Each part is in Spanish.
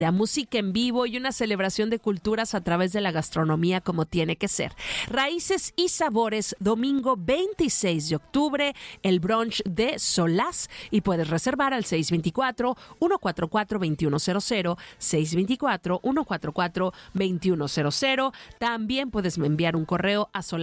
la música en vivo y una celebración de culturas a través de la gastronomía como tiene que ser. Raíces y Sabores, domingo 26 de octubre, el brunch de Solás, y puedes reservar al 624-144-2100, 624-144-2100. También puedes enviar un correo a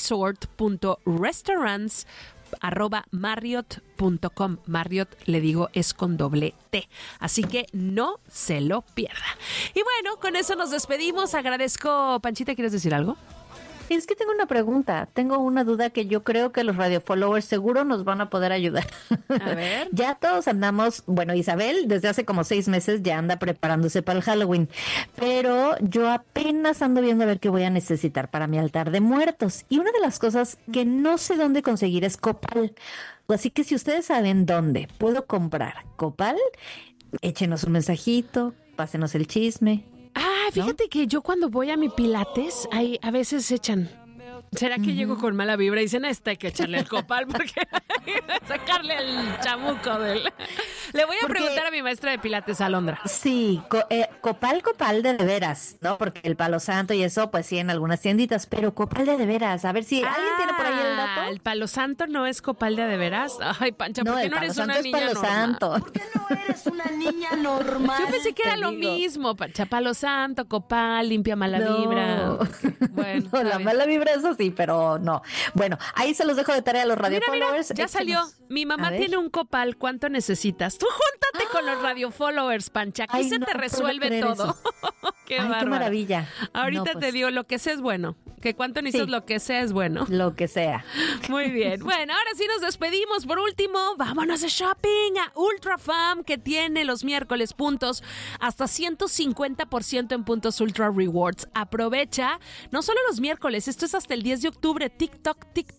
solasresort.restaurants@marriott.com. Marriott, le digo, es con doble T. Así que no se lo pierda. Y bueno, con eso nos despedimos. Agradezco. Panchita, ¿quieres decir algo? Es que tengo una pregunta, tengo una duda que yo creo que los radio followers seguro nos van a poder ayudar. A ver. Ya todos andamos, bueno, Isabel desde hace como 6 meses ya anda preparándose para el Halloween, pero yo apenas ando viendo a ver qué voy a necesitar para mi altar de muertos. Y una de las cosas que no sé dónde conseguir es copal. Así que si ustedes saben dónde puedo comprar copal, échenos un mensajito, pásenos el chisme. Fíjate que yo cuando voy a mi pilates, ahí a veces echan. ¿Será que llego con mala vibra y dicen, hay que echarle el copal porque sacarle el chamuco del... Le voy a preguntar a mi maestra de pilates, Alondra. Sí, copal de veras, ¿no? Porque el palo santo y eso, pues sí, en algunas tienditas, pero copal de veras. A ver si alguien tiene por ahí el dato. ¿El palo santo no es copal de veras? Ay, Pancha, ¿por qué no eres una niña normal? Santo. ¿Por qué no eres una niña normal? Yo pensé que era lo mismo, Pancha. Palo santo, copal, limpia mala vibra. Bueno, no, la mala vibra, eso sí, pero no. Bueno, ahí se los dejo de tarea a los radio followers. Ya salió. Mi mamá tiene un copal. ¿Cuánto necesitas? Tú júntate con los radio followers, Pancha. Aquí se te resuelve todo. Qué maravilla. Ahorita te digo, lo que sea es bueno. Que cuánto necesitas, lo que sea es bueno. Lo que sea. Muy bien. Bueno, ahora sí nos despedimos. Por último, vámonos de shopping a Ultra Fam, que tiene los miércoles puntos hasta 150% en puntos Ultra Rewards. Aprovecha, no solo los miércoles, esto es hasta el 10 de octubre. TikTok,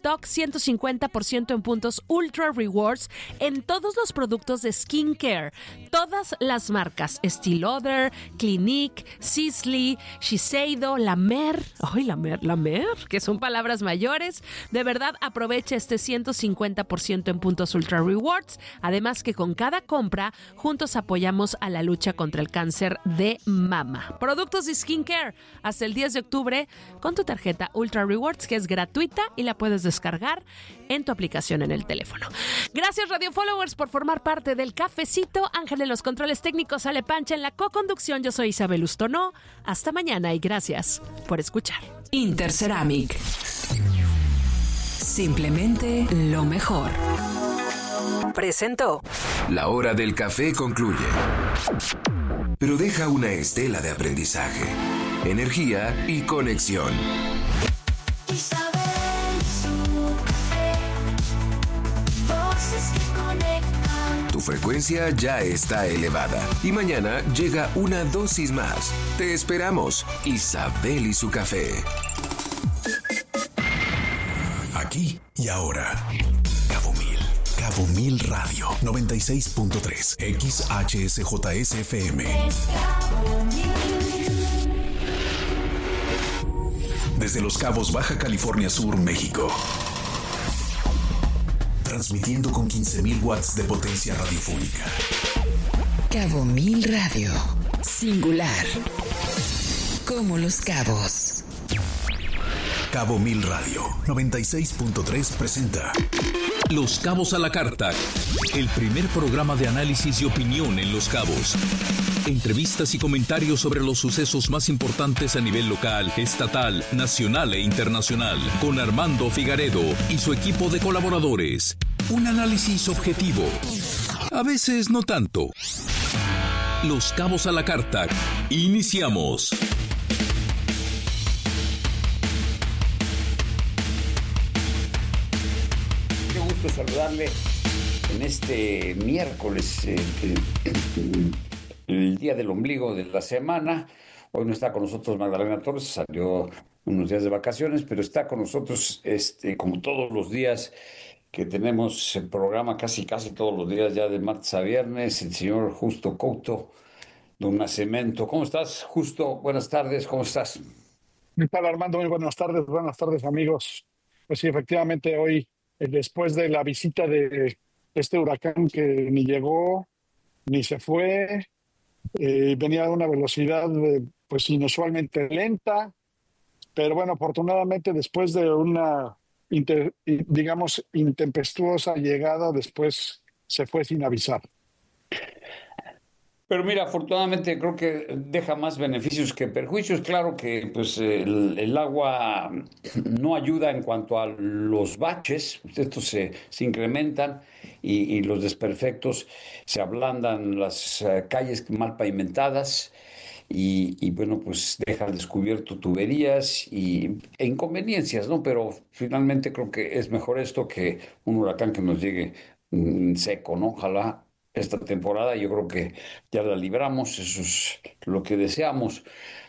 150% en puntos Ultra Rewards en todos los productos de skincare. Todas las marcas: Estée Lauder, Clinique, Sisley, Shiseido, La Mer. ¡Ay, La Mer! Que son palabras mayores. De verdad, aprovecha este 150% en puntos Ultra Rewards. Además que con cada compra, juntos apoyamos a la lucha contra el cáncer de mama. Productos de skincare hasta el 10 de octubre con tu tarjeta Ultra Rewards, que es gratuita y la puedes descargar en tu aplicación en el teléfono. Gracias, Radio Followers, por formar parte del cafecito. Ángel en los controles técnicos, Ale Pancha en la coconducción. Yo soy Isabel Ustonó. Hasta mañana y gracias por escuchar. Interceramic. Simplemente lo mejor. Presentó. La hora del café concluye, pero deja una estela de aprendizaje, energía y conexión. Tu frecuencia ya está elevada y mañana llega una dosis más. Te esperamos, Isabel y su café. Aquí y ahora. Cabo Mil Radio 96.3 XHSJSFM. Desde Los Cabos, Baja California Sur, México. Transmitiendo con 15,000 watts de potencia radiofónica. Cabo Mil Radio. Singular. Como Los Cabos. Cabo Mil Radio 96.3 presenta Los Cabos a la Carta, el primer programa de análisis y opinión en Los Cabos. Entrevistas y comentarios sobre los sucesos más importantes a nivel local, estatal, nacional e internacional, con Armando Figaredo y su equipo de colaboradores. Un análisis objetivo, a veces no tanto. Los Cabos a la Carta. Iniciamos. Qué gusto saludarle en este miércoles, el día del ombligo de la semana. Hoy no está con nosotros Magdalena Torres, salió unos días de vacaciones, pero está con nosotros, como todos los días que tenemos el programa, casi todos los días, ya de martes a viernes, el señor Justo Couto, don Nacimiento. ¿Cómo estás, Justo? Buenas tardes, ¿cómo estás? ¿Qué tal, Armando? Muy buenas tardes, amigos. Pues sí, efectivamente, hoy, después de la visita de este huracán que ni llegó, ni se fue, Venía a una velocidad pues inusualmente lenta, pero bueno, afortunadamente después de una, digamos, intempestuosa llegada, después se fue sin avisar. Pero mira, afortunadamente creo que deja más beneficios que perjuicios. Claro que pues el agua no ayuda en cuanto a los baches, estos se incrementan y los desperfectos se ablandan, las calles mal pavimentadas y bueno, pues deja al descubierto tuberías e inconveniencias, ¿no? Pero finalmente creo que es mejor esto que un huracán que nos llegue seco, ¿no? Ojalá esta temporada yo creo que ya la libramos, eso es lo que deseamos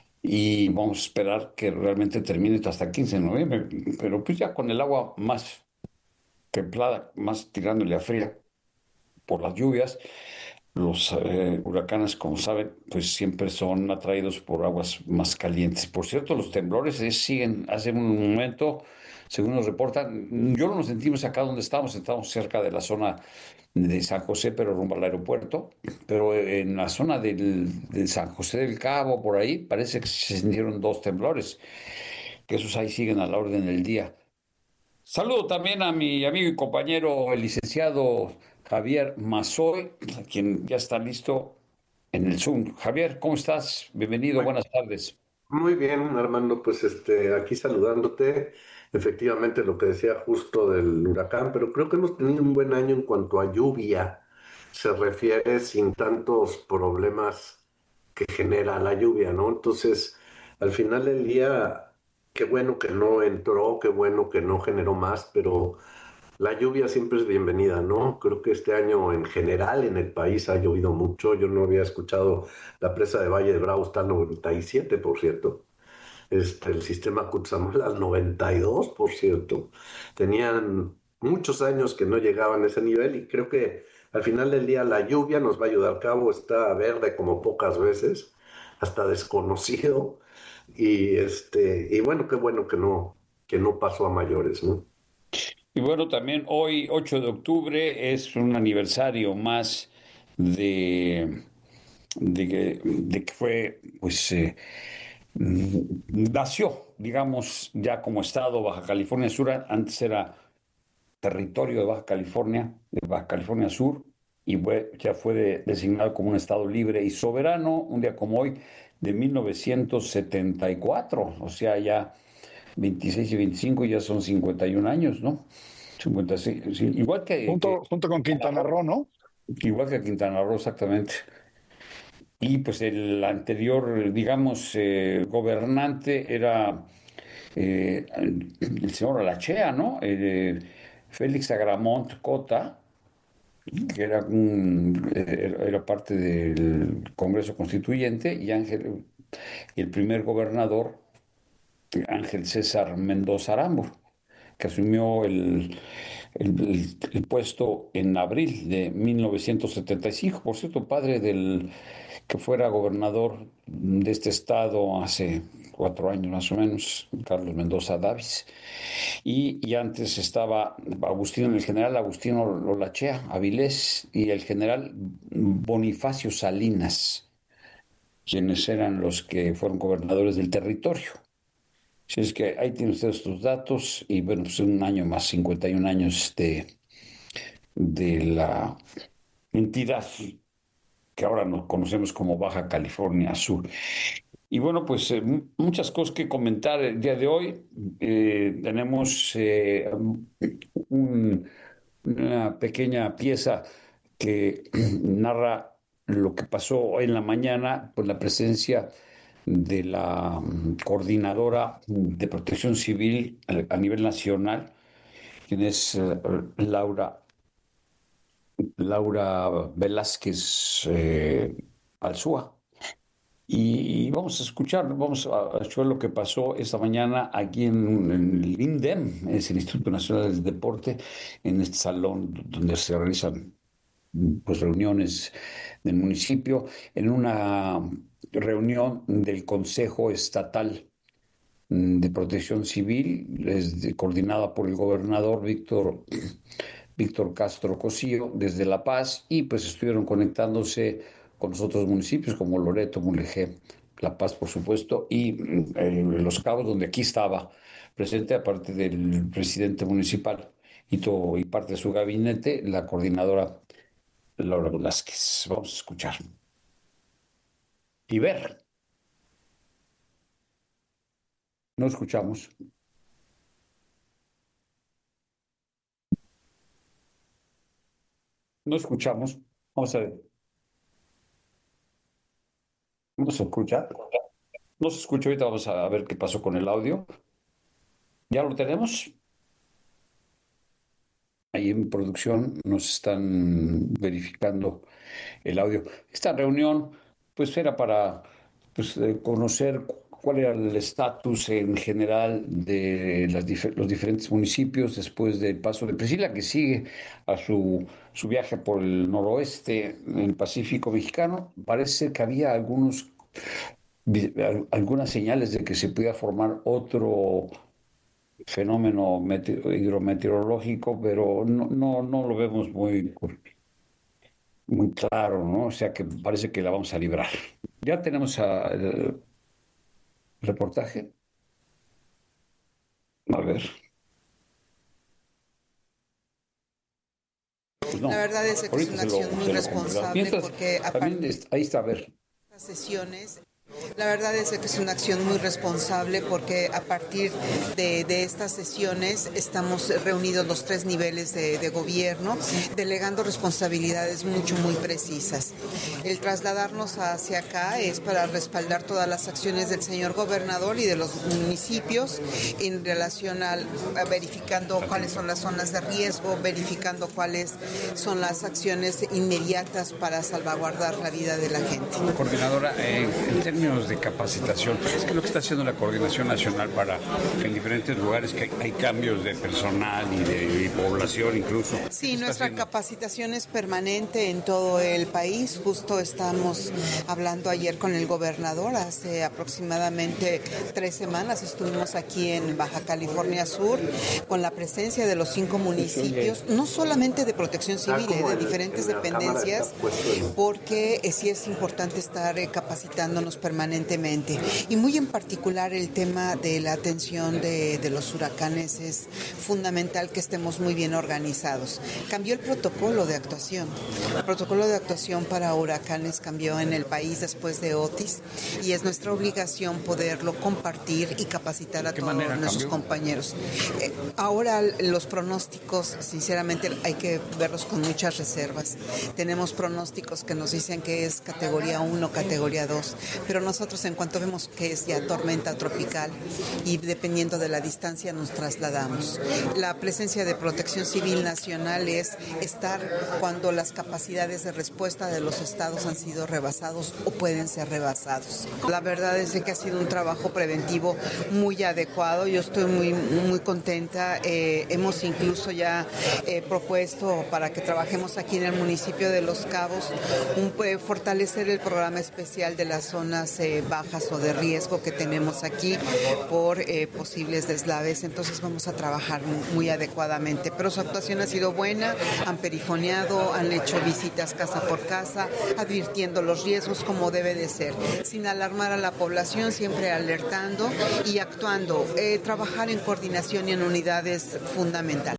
y vamos a esperar que realmente termine hasta el 15 de noviembre, pero pues ya con el agua más templada, más tirándole a fría por las lluvias, los huracanes, como saben, pues siempre son atraídos por aguas más calientes. Por cierto, los temblores siguen hace un momento, según nos reportan, yo no nos sentimos acá donde estamos cerca de la zona de San José, pero rumbo al aeropuerto, pero en la zona de San José del Cabo, por ahí, parece que se sintieron dos temblores, que esos ahí siguen a la orden del día. Saludo también a mi amigo y compañero, el licenciado Javier Mazoy, quien ya está listo en el Zoom. Javier, ¿cómo estás? Bienvenido, buenas tardes. Muy bien, Armando, pues aquí saludándote. Efectivamente, lo que decía justo del huracán, pero creo que hemos tenido un buen año en cuanto a lluvia se refiere, sin tantos problemas que genera la lluvia, ¿no? Entonces, al final del día, qué bueno que no entró, qué bueno que no generó más, pero la lluvia siempre es bienvenida, ¿no? Creo que este año en general en el país ha llovido mucho. Yo no había escuchado la presa de Valle de Bravo está al 97, por cierto. El sistema Cutzamala al 92, por cierto. Tenían muchos años que no llegaban a ese nivel y creo que al final del día la lluvia nos va a ayudar. Cabo está verde como pocas veces, hasta desconocido. Y bueno que no pasó a mayores, ¿no? Y bueno, también hoy, 8 de octubre, es un aniversario más de que fue, pues, nació, digamos, ya como estado Baja California Sur. Antes era territorio de Baja California Sur, y ya fue designado como un estado libre y soberano, un día como hoy, de 1974, o sea, ya 26 y 25 ya son 51 años, ¿no? 56, sí, igual Junto con Quintana Roo, ¿no? Igual que Quintana Roo, exactamente. Y pues el anterior, digamos, gobernante era el señor Alachea, ¿no? Félix Agramont Cota, que era parte del Congreso Constituyente, y el primer gobernador, Ángel César Mendoza Arambur, que asumió el puesto en abril de 1975. Por cierto, padre del que fuera gobernador de este estado hace 4 años más o menos, Carlos Mendoza Davis. Y antes estaba el general Agustino Olachea Avilés y el general Bonifacio Salinas, quienes eran los que fueron gobernadores del territorio. Si es que ahí tienen ustedes estos datos, y bueno, pues un año más, 51 años de la entidad que ahora nos conocemos como Baja California Sur. Y bueno, pues muchas cosas que comentar el día de hoy. Tenemos una pequeña pieza que narra lo que pasó hoy en la mañana, pues la presencia de la coordinadora de Protección Civil a nivel nacional, quien es Laura Velázquez Alzúa. Y vamos a escuchar lo que pasó esta mañana aquí en el INDEM, es el Instituto Nacional del Deporte, en este salón donde se realizan pues reuniones del municipio, en una reunión del Consejo Estatal de Protección Civil, coordinada por el gobernador Víctor Castro Cosío desde La Paz, y pues estuvieron conectándose con los otros municipios como Loreto, Mulegé, La Paz, por supuesto, y Los Cabos, donde aquí estaba presente, aparte del presidente municipal y parte de su gabinete, la coordinadora Laura Velázquez. Vamos a escuchar y ver. No escuchamos. No escuchamos. Vamos a ver. Vamos a escuchar. No se escucha ahorita. Vamos a ver qué pasó con el audio. ¿Ya lo tenemos? Ahí en producción nos están verificando el audio. Esta reunión, pues, era para conocer cuál era el estatus en general de los diferentes municipios después del paso de Priscila, que sigue a su viaje por el noroeste en el Pacífico mexicano. Parece ser que había algunas señales de que se podía formar otro fenómeno hidrometeorológico, pero no lo vemos muy claro, ¿no? O sea que parece que la vamos a librar. Ya tenemos el reportaje. A ver. Pues no, la verdad es que es una acción muy responsable porque ahí está, a ver. Estas sesiones. La verdad es que es una acción muy responsable porque a partir de estas sesiones estamos reunidos los 3 niveles de gobierno, delegando responsabilidades muy precisas. El trasladarnos hacia acá es para respaldar todas las acciones del señor gobernador y de los municipios en relación a verificando cuáles son las zonas de riesgo, verificando cuáles son las acciones inmediatas para salvaguardar la vida de la gente. Coordinadora, en términos de capacitación, es que lo que está haciendo la Coordinación Nacional para en diferentes lugares que hay cambios de personal y de población incluso. Sí, nuestra capacitación es permanente en todo el país. Justo estamos hablando ayer con el gobernador, hace aproximadamente 3 semanas estuvimos aquí en Baja California Sur con la presencia de los 5 municipios, no solamente de protección civil, de diferentes dependencias, porque sí es importante estar capacitándonos permanentemente. Y muy en particular el tema de la atención de los huracanes es fundamental que estemos muy bien organizados. Cambió el protocolo de actuación. El protocolo de actuación para huracanes cambió en el país después de Otis y es nuestra obligación poderlo compartir y capacitar a todos nuestros compañeros. Ahora los pronósticos, sinceramente, hay que verlos con muchas reservas. Tenemos pronósticos que nos dicen que es categoría 1, categoría 2, pero nosotros en cuanto vemos que es ya tormenta tropical y dependiendo de la distancia nos trasladamos. La presencia de Protección Civil Nacional es estar cuando las capacidades de respuesta de los estados han sido rebasados o pueden ser rebasados. La verdad es que ha sido un trabajo preventivo muy adecuado. Yo estoy muy contenta. Hemos incluso ya propuesto para que trabajemos aquí en el municipio de Los Cabos fortalecer el programa especial de las zonas bajas o de riesgo que tenemos aquí por posibles deslaves. Entonces vamos a trabajar muy adecuadamente. Pero su actuación ha sido buena, han perifoneado, han hecho visitas casa por casa, advirtiendo los riesgos como debe de ser, sin alarmar a la población, siempre alertando y actuando. Trabajar en coordinación y en unidades fundamental.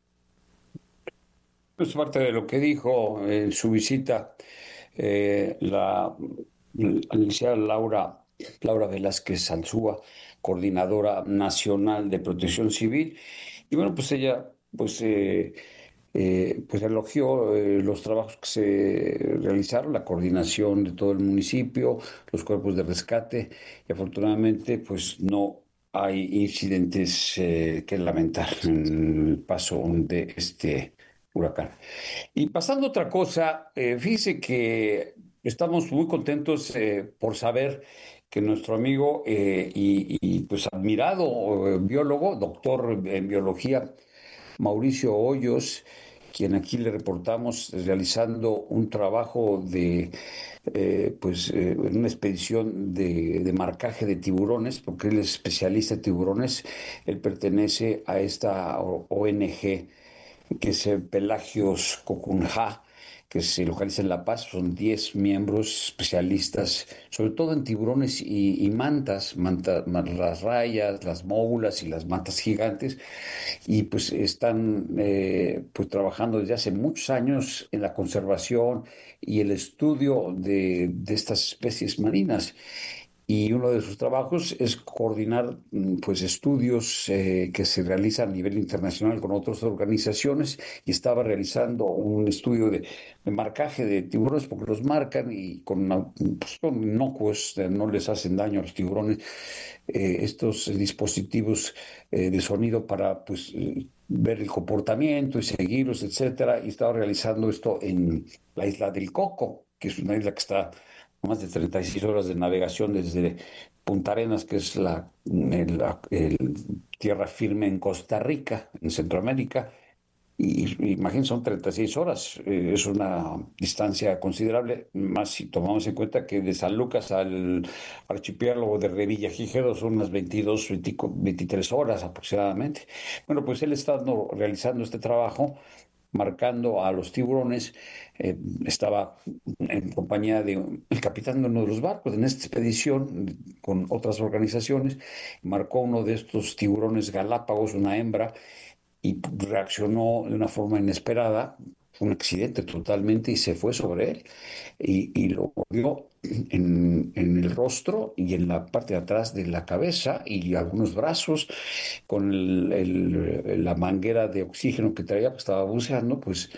Es parte de lo que dijo en su visita la licenciada Laura Velázquez Alzúa, coordinadora nacional de Protección Civil. Y bueno, pues ella pues elogió los trabajos que se realizaron, la coordinación de todo el municipio, los cuerpos de rescate, y afortunadamente pues no hay incidentes que lamentar en el paso de este huracán. Y pasando a otra cosa, fíjese que estamos muy contentos por saber que nuestro amigo pues admirado biólogo, doctor en biología, Mauricio Hoyos, quien aquí le reportamos realizando un trabajo en una expedición de marcaje de tiburones, porque él es especialista en tiburones. Él pertenece a esta ONG que es Pelagios Cocunjá, que se localiza en La Paz. Son 10 miembros especialistas, sobre todo en tiburones y mantas, las rayas, las móbulas y las mantas gigantes, y pues están pues trabajando desde hace muchos años en la conservación y el estudio de estas especies marinas. Y uno de sus trabajos es coordinar pues estudios que se realizan a nivel internacional con otras organizaciones, y estaba realizando un estudio de marcaje de tiburones, porque los marcan y pues, son inocuos, no les hacen daño a los tiburones, estos dispositivos de sonido para pues ver el comportamiento y seguirlos, etcétera. Y estaba realizando esto en la isla del Coco, que es una isla que está más de 36 horas de navegación desde Punta Arenas, que es tierra firme en Costa Rica, en Centroamérica. Y imagínense, son 36 horas, es una distancia considerable, más si tomamos en cuenta que de San Lucas al archipiélago de Revillagigedo son unas 23 horas aproximadamente. Bueno, pues él está realizando este trabajo, marcando a los tiburones. Estaba en compañía del capitán de uno de los barcos en esta expedición con otras organizaciones. Marcó uno de estos tiburones galápagos, una hembra, y reaccionó de una forma inesperada. Fue un accidente totalmente, y se fue sobre él y lo mordió en el rostro y en la parte de atrás de la cabeza y algunos brazos. Con la manguera de oxígeno que traía, pues estaba buceando, pues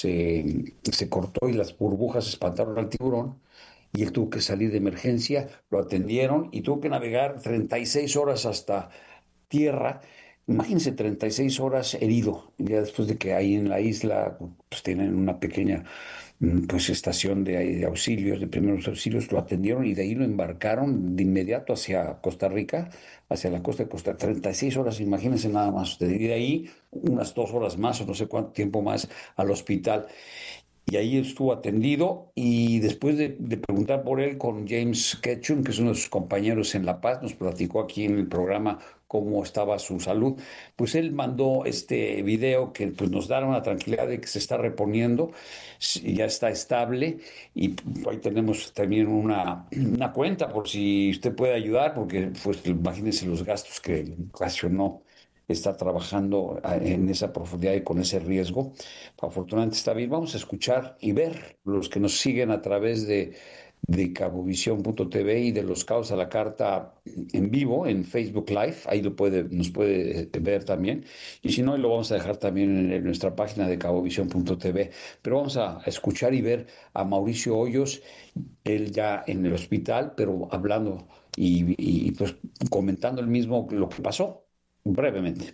se cortó, y las burbujas espantaron al tiburón. Y él tuvo que salir de emergencia, lo atendieron y tuvo que navegar 36 horas hasta tierra. Imagínense, 36 horas herido, ya después de que ahí en la isla pues tienen una pequeña pues estación de auxilios, de primeros auxilios. Lo atendieron y de ahí lo embarcaron de inmediato hacia Costa Rica, hacia la costa de Costa Rica. 36 horas, imagínense nada más. Y de ahí unas 2 horas más o no sé cuánto tiempo más al hospital. Y ahí estuvo atendido, y después de preguntar por él con James Ketchum, que es uno de sus compañeros en La Paz, nos platicó aquí en el programa cómo estaba su salud. Pues él mandó este video que pues nos da una tranquilidad de que se está reponiendo, ya está estable, y ahí tenemos también una cuenta por si usted puede ayudar, porque pues imagínense los gastos que ocasionó estar trabajando en esa profundidad y con ese riesgo. Afortunadamente está bien. Vamos a escuchar y ver los que nos siguen a través de cabovisión.tv y de Los Cabos a la Carta en vivo en Facebook Live. Ahí nos puede ver también. Y si no, lo vamos a dejar también en nuestra página de cabovisión.tv. Pero vamos a escuchar y ver a Mauricio Hoyos, él ya en el hospital, pero hablando y pues comentando el mismo lo que pasó. Brevemente.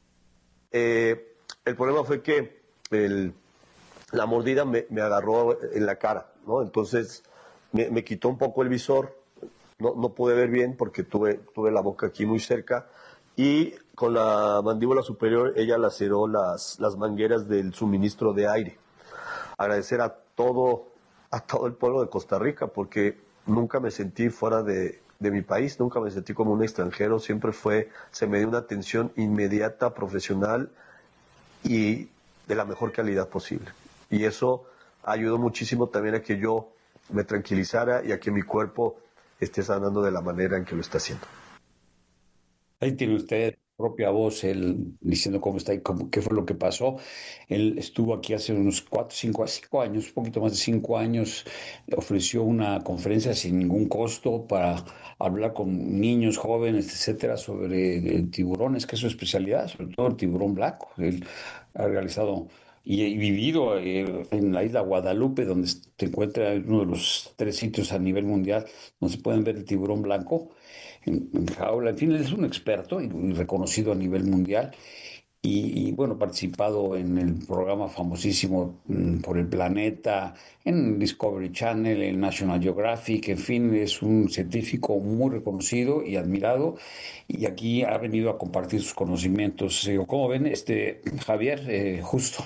El problema fue que la mordida me agarró en la cara, ¿no? Entonces me quitó un poco el visor, no pude ver bien porque tuve la boca aquí muy cerca, y con la mandíbula superior ella laceró las mangueras del suministro de aire. Agradecer a todo el pueblo de Costa Rica, porque nunca me sentí fuera de mi país, nunca me sentí como un extranjero, siempre se me dio una atención inmediata, profesional y de la mejor calidad posible. Y eso ayudó muchísimo también a que yo me tranquilizara y a que mi cuerpo esté sanando de la manera en que lo está haciendo. Ahí tiene usted propia voz, él diciendo cómo está y qué fue lo que pasó. Él estuvo aquí hace unos 5 años, un poquito más de 5 años, ofreció una conferencia sin ningún costo para hablar con niños, jóvenes, etcétera, sobre tiburones, que es su especialidad, sobre todo el tiburón blanco. Él ha realizado y vivido en la isla Guadalupe, donde se encuentra uno de los 3 sitios a nivel mundial donde se pueden ver el tiburón blanco en jaula. En fin, él es un experto y reconocido a nivel mundial. Y bueno, participado en el programa famosísimo por el planeta, en Discovery Channel, en National Geographic. En fin, es un científico muy reconocido y admirado, y aquí ha venido a compartir sus conocimientos. ¿Cómo ven, Javier? Justo.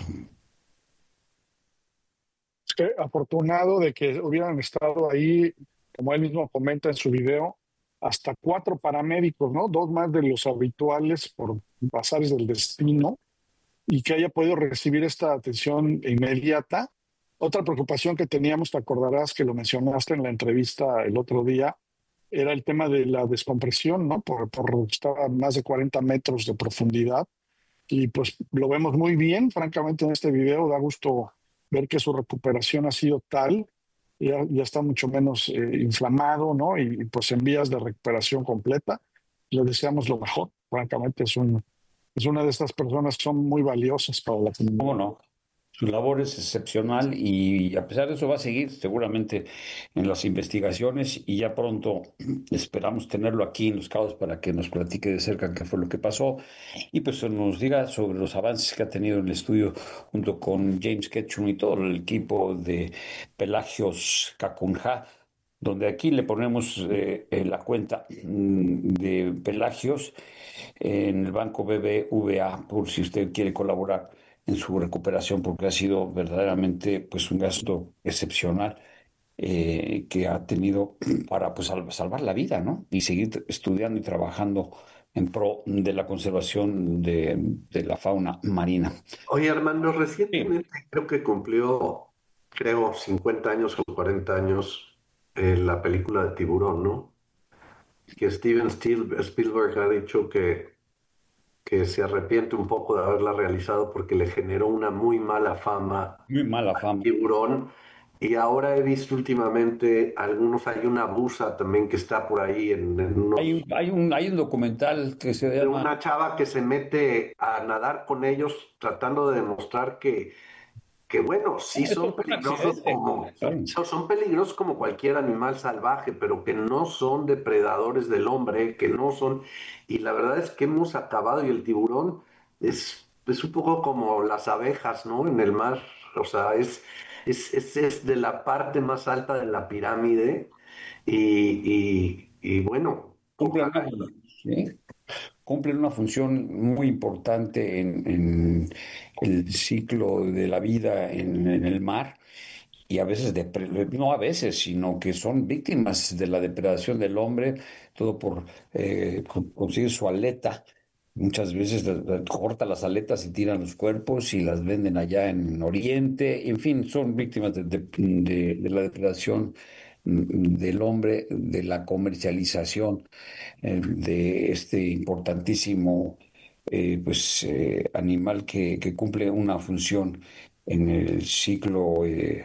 Afortunado de que hubieran estado ahí, como él mismo comenta en su video, hasta 4 paramédicos, ¿no? 2 más de los habituales por pasares del destino, y que haya podido recibir esta atención inmediata. Otra preocupación que teníamos, te acordarás que lo mencionaste en la entrevista el otro día, era el tema de la descompresión, ¿no? Estaba a más de 40 metros de profundidad y pues lo vemos muy bien, francamente, en este video. Da gusto ver que su recuperación ha sido tal, ya está mucho menos inflamado, ¿no? Y pues en vías de recuperación completa. Le deseamos lo mejor. Francamente, es una de estas personas que son muy valiosas para la comunidad. ¿Cómo no? Su labor es excepcional y a pesar de eso va a seguir seguramente en las investigaciones y ya pronto esperamos tenerlo aquí en Los Cabos para que nos platique de cerca qué fue lo que pasó y pues nos diga sobre los avances que ha tenido en el estudio junto con James Ketchum y todo el equipo de Pelagios Cacunjá, donde aquí le ponemos la cuenta de Pelagios en el banco BBVA por si usted quiere colaborar en su recuperación, porque ha sido verdaderamente pues un gasto excepcional que ha tenido para pues salvar la vida, ¿no? Y seguir estudiando y trabajando en pro de la conservación de la fauna marina. Oye, Armando, recientemente creo que cumplió, 50 años o 40 años la película de Tiburón, ¿no? Que Steven Spielberg ha dicho que se arrepiente un poco de haberla realizado porque le generó una muy mala fama a Tiburón. Y ahora he visto últimamente hay una buza también que está por ahí en unos... Hay un documental que se llama... Una chava que se mete a nadar con ellos tratando de demostrar que bueno, sí son peligrosos son peligrosos como cualquier animal salvaje, pero que no son depredadores del hombre, que no son... Y la verdad es que hemos acabado, y el tiburón es un poco como las abejas, ¿no? En el mar, o sea, es de la parte más alta de la pirámide y bueno... Cumplen una función muy importante en el ciclo de la vida en el mar y a veces, no a veces, sino que son víctimas de la depredación del hombre, todo por conseguir su aleta. Muchas veces corta las aletas y tiran los cuerpos y las venden allá en Oriente. En fin, son víctimas de la depredación del hombre, de la comercialización de este importantísimo animal que cumple una función en el ciclo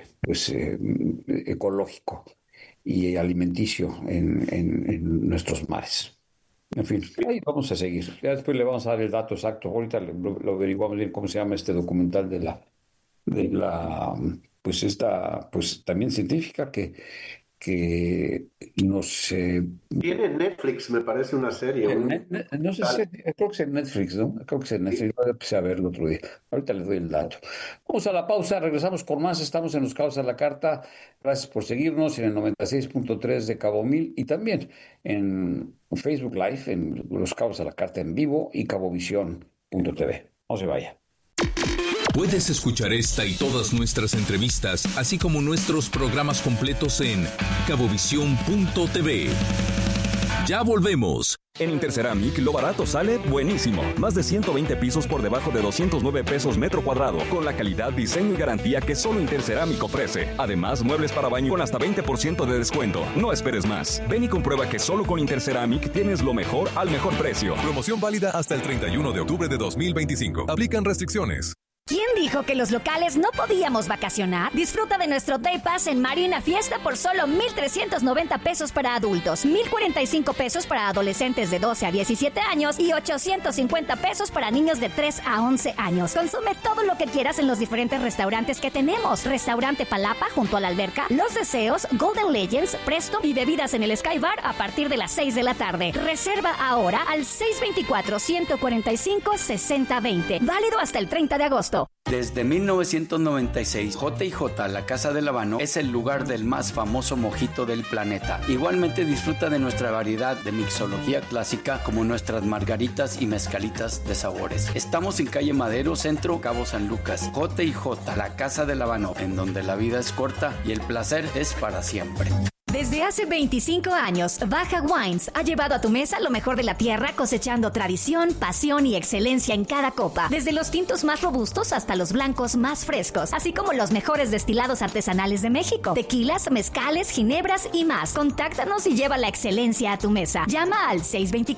ecológico y alimenticio en nuestros mares. En fin, ahí vamos a seguir. Ya después le vamos a dar el dato exacto. Ahorita lo averiguamos bien cómo se llama este documental de la también científica que nos... Tiene Netflix, me parece, una serie. No sé si... Creo que es en Netflix, ¿no? Creo que es en Netflix. Yo empecé a verlo otro día. Ahorita les doy el dato. Vamos a la pausa, regresamos con más. Estamos en Los Cabos a la Carta. Gracias por seguirnos en el 96.3 de Cabo Mil y también en Facebook Live, en Los Cabos a la Carta en vivo y cabovisión.tv. No se vaya. Puedes escuchar esta y todas nuestras entrevistas, así como nuestros programas completos en cabovisión.tv. Ya volvemos. En Interceramic, lo barato sale buenísimo. Más de 120 pisos por debajo de 209 pesos metro cuadrado, con la calidad, diseño y garantía que solo Interceramic ofrece. Además, muebles para baño con hasta 20% de descuento. No esperes más. Ven y comprueba que solo con Interceramic tienes lo mejor al mejor precio. Promoción válida hasta el 31 de octubre de 2025. Aplican restricciones. ¿Quién dijo que los locales no podíamos vacacionar? Disfruta de nuestro Day Pass en Marina Fiesta por solo 1,390 pesos para adultos, 1,045 pesos para adolescentes de 12 a 17 años y 850 pesos para niños de 3 a 11 años. Consume todo lo que quieras en los diferentes restaurantes que tenemos. Restaurante Palapa junto a la alberca, Los Deseos, Golden Legends, Presto y bebidas en el Sky Bar a partir de las 6 de la tarde. Reserva ahora al 624-145-6020. Válido hasta el 30 de agosto. Desde 1996, J&J, la Casa del Habano, es el lugar del más famoso mojito del planeta. Igualmente disfruta de nuestra variedad de mixología clásica, como nuestras margaritas y mezcalitas de sabores. Estamos en calle Madero, Centro, Cabo San Lucas. J&J, la Casa del Habano, en donde la vida es corta y el placer es para siempre. Desde hace 25 años, Baja Wines ha llevado a tu mesa lo mejor de la tierra, cosechando tradición, pasión y excelencia en cada copa. Desde los tintos más robustos hasta los blancos más frescos, así como los mejores destilados artesanales de México, tequilas, mezcales, ginebras y más. Contáctanos y lleva la excelencia a tu mesa. Llama al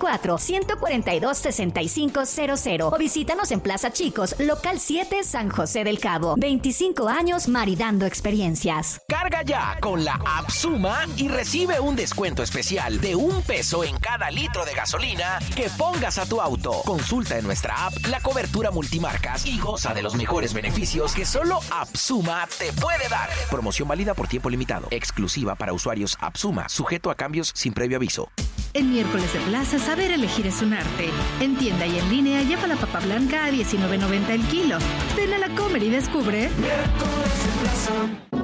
624-142-6500 o visítanos en Plaza Chicos, Local 7, San José del Cabo. 25 años maridando experiencias. Carga ya con la app Suma y recibe un descuento especial de $1 en cada litro de gasolina que pongas a tu auto. Consulta en nuestra app la cobertura multimarcas y goza de los mejores beneficios que solo App Suma te puede dar. Promoción válida por tiempo limitado. Exclusiva para usuarios App Suma. Sujeto a cambios sin previo aviso. En miércoles de plaza, saber elegir es un arte. En tienda y en línea, lleva la papa blanca a $19.90 el kilo. Ven a la Comer y descubre. Miércoles de plaza.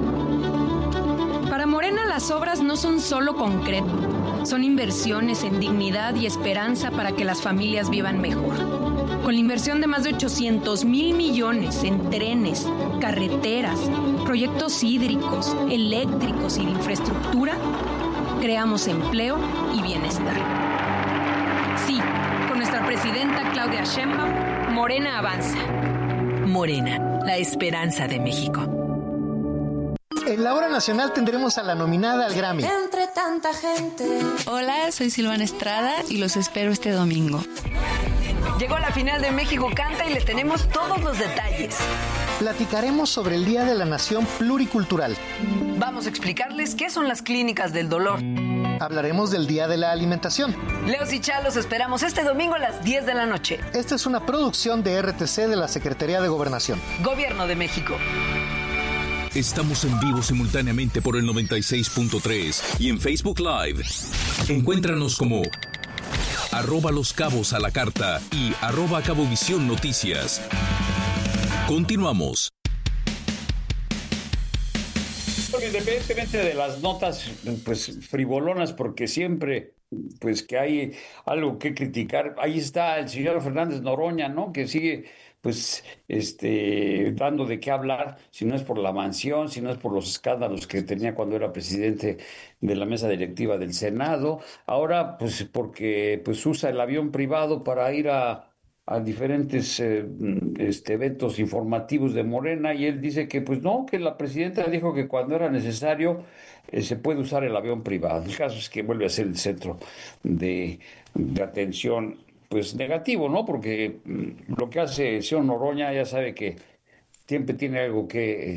Para Morena, las obras no son solo concreto, son inversiones en dignidad y esperanza para que las familias vivan mejor. Con la inversión de más de 800,000 millones en trenes, carreteras, proyectos hídricos, eléctricos y de infraestructura, creamos empleo y bienestar. Sí, con nuestra presidenta Claudia Sheinbaum, Morena avanza. Morena, la esperanza de México. En la hora nacional tendremos a la nominada al Grammy. Entre tanta gente. Hola, soy Silvana Estrada y los espero este domingo. Llegó la final de México Canta y le tenemos todos los detalles. Platicaremos sobre el Día de la Nación Pluricultural. Vamos a explicarles qué son las clínicas del dolor. Hablaremos del Día de la Alimentación. Leos y Chá los esperamos este domingo a las 10 de la noche. Esta es una producción de RTC de la Secretaría de Gobernación. Gobierno de México. Estamos en vivo simultáneamente por el 96.3 y en Facebook Live. Encuéntranos como @Los Cabos a la Carta y @Cabovisión Noticias. Continuamos. Independientemente de las notas pues frivolonas, porque siempre pues que hay algo que criticar, ahí está el señor Fernández Noroña, ¿no? Que sigue pues dando de qué hablar, si no es por la mansión, si no es por los escándalos que tenía cuando era presidente de la mesa directiva del Senado, ahora pues porque pues usa el avión privado para ir a diferentes eventos informativos de Morena, y él dice que pues no, que la presidenta dijo que cuando era necesario se puede usar el avión privado. El caso es que vuelve a ser el centro de atención pues negativo, ¿no? Porque lo que hace el señor Noroña ya sabe que siempre tiene algo que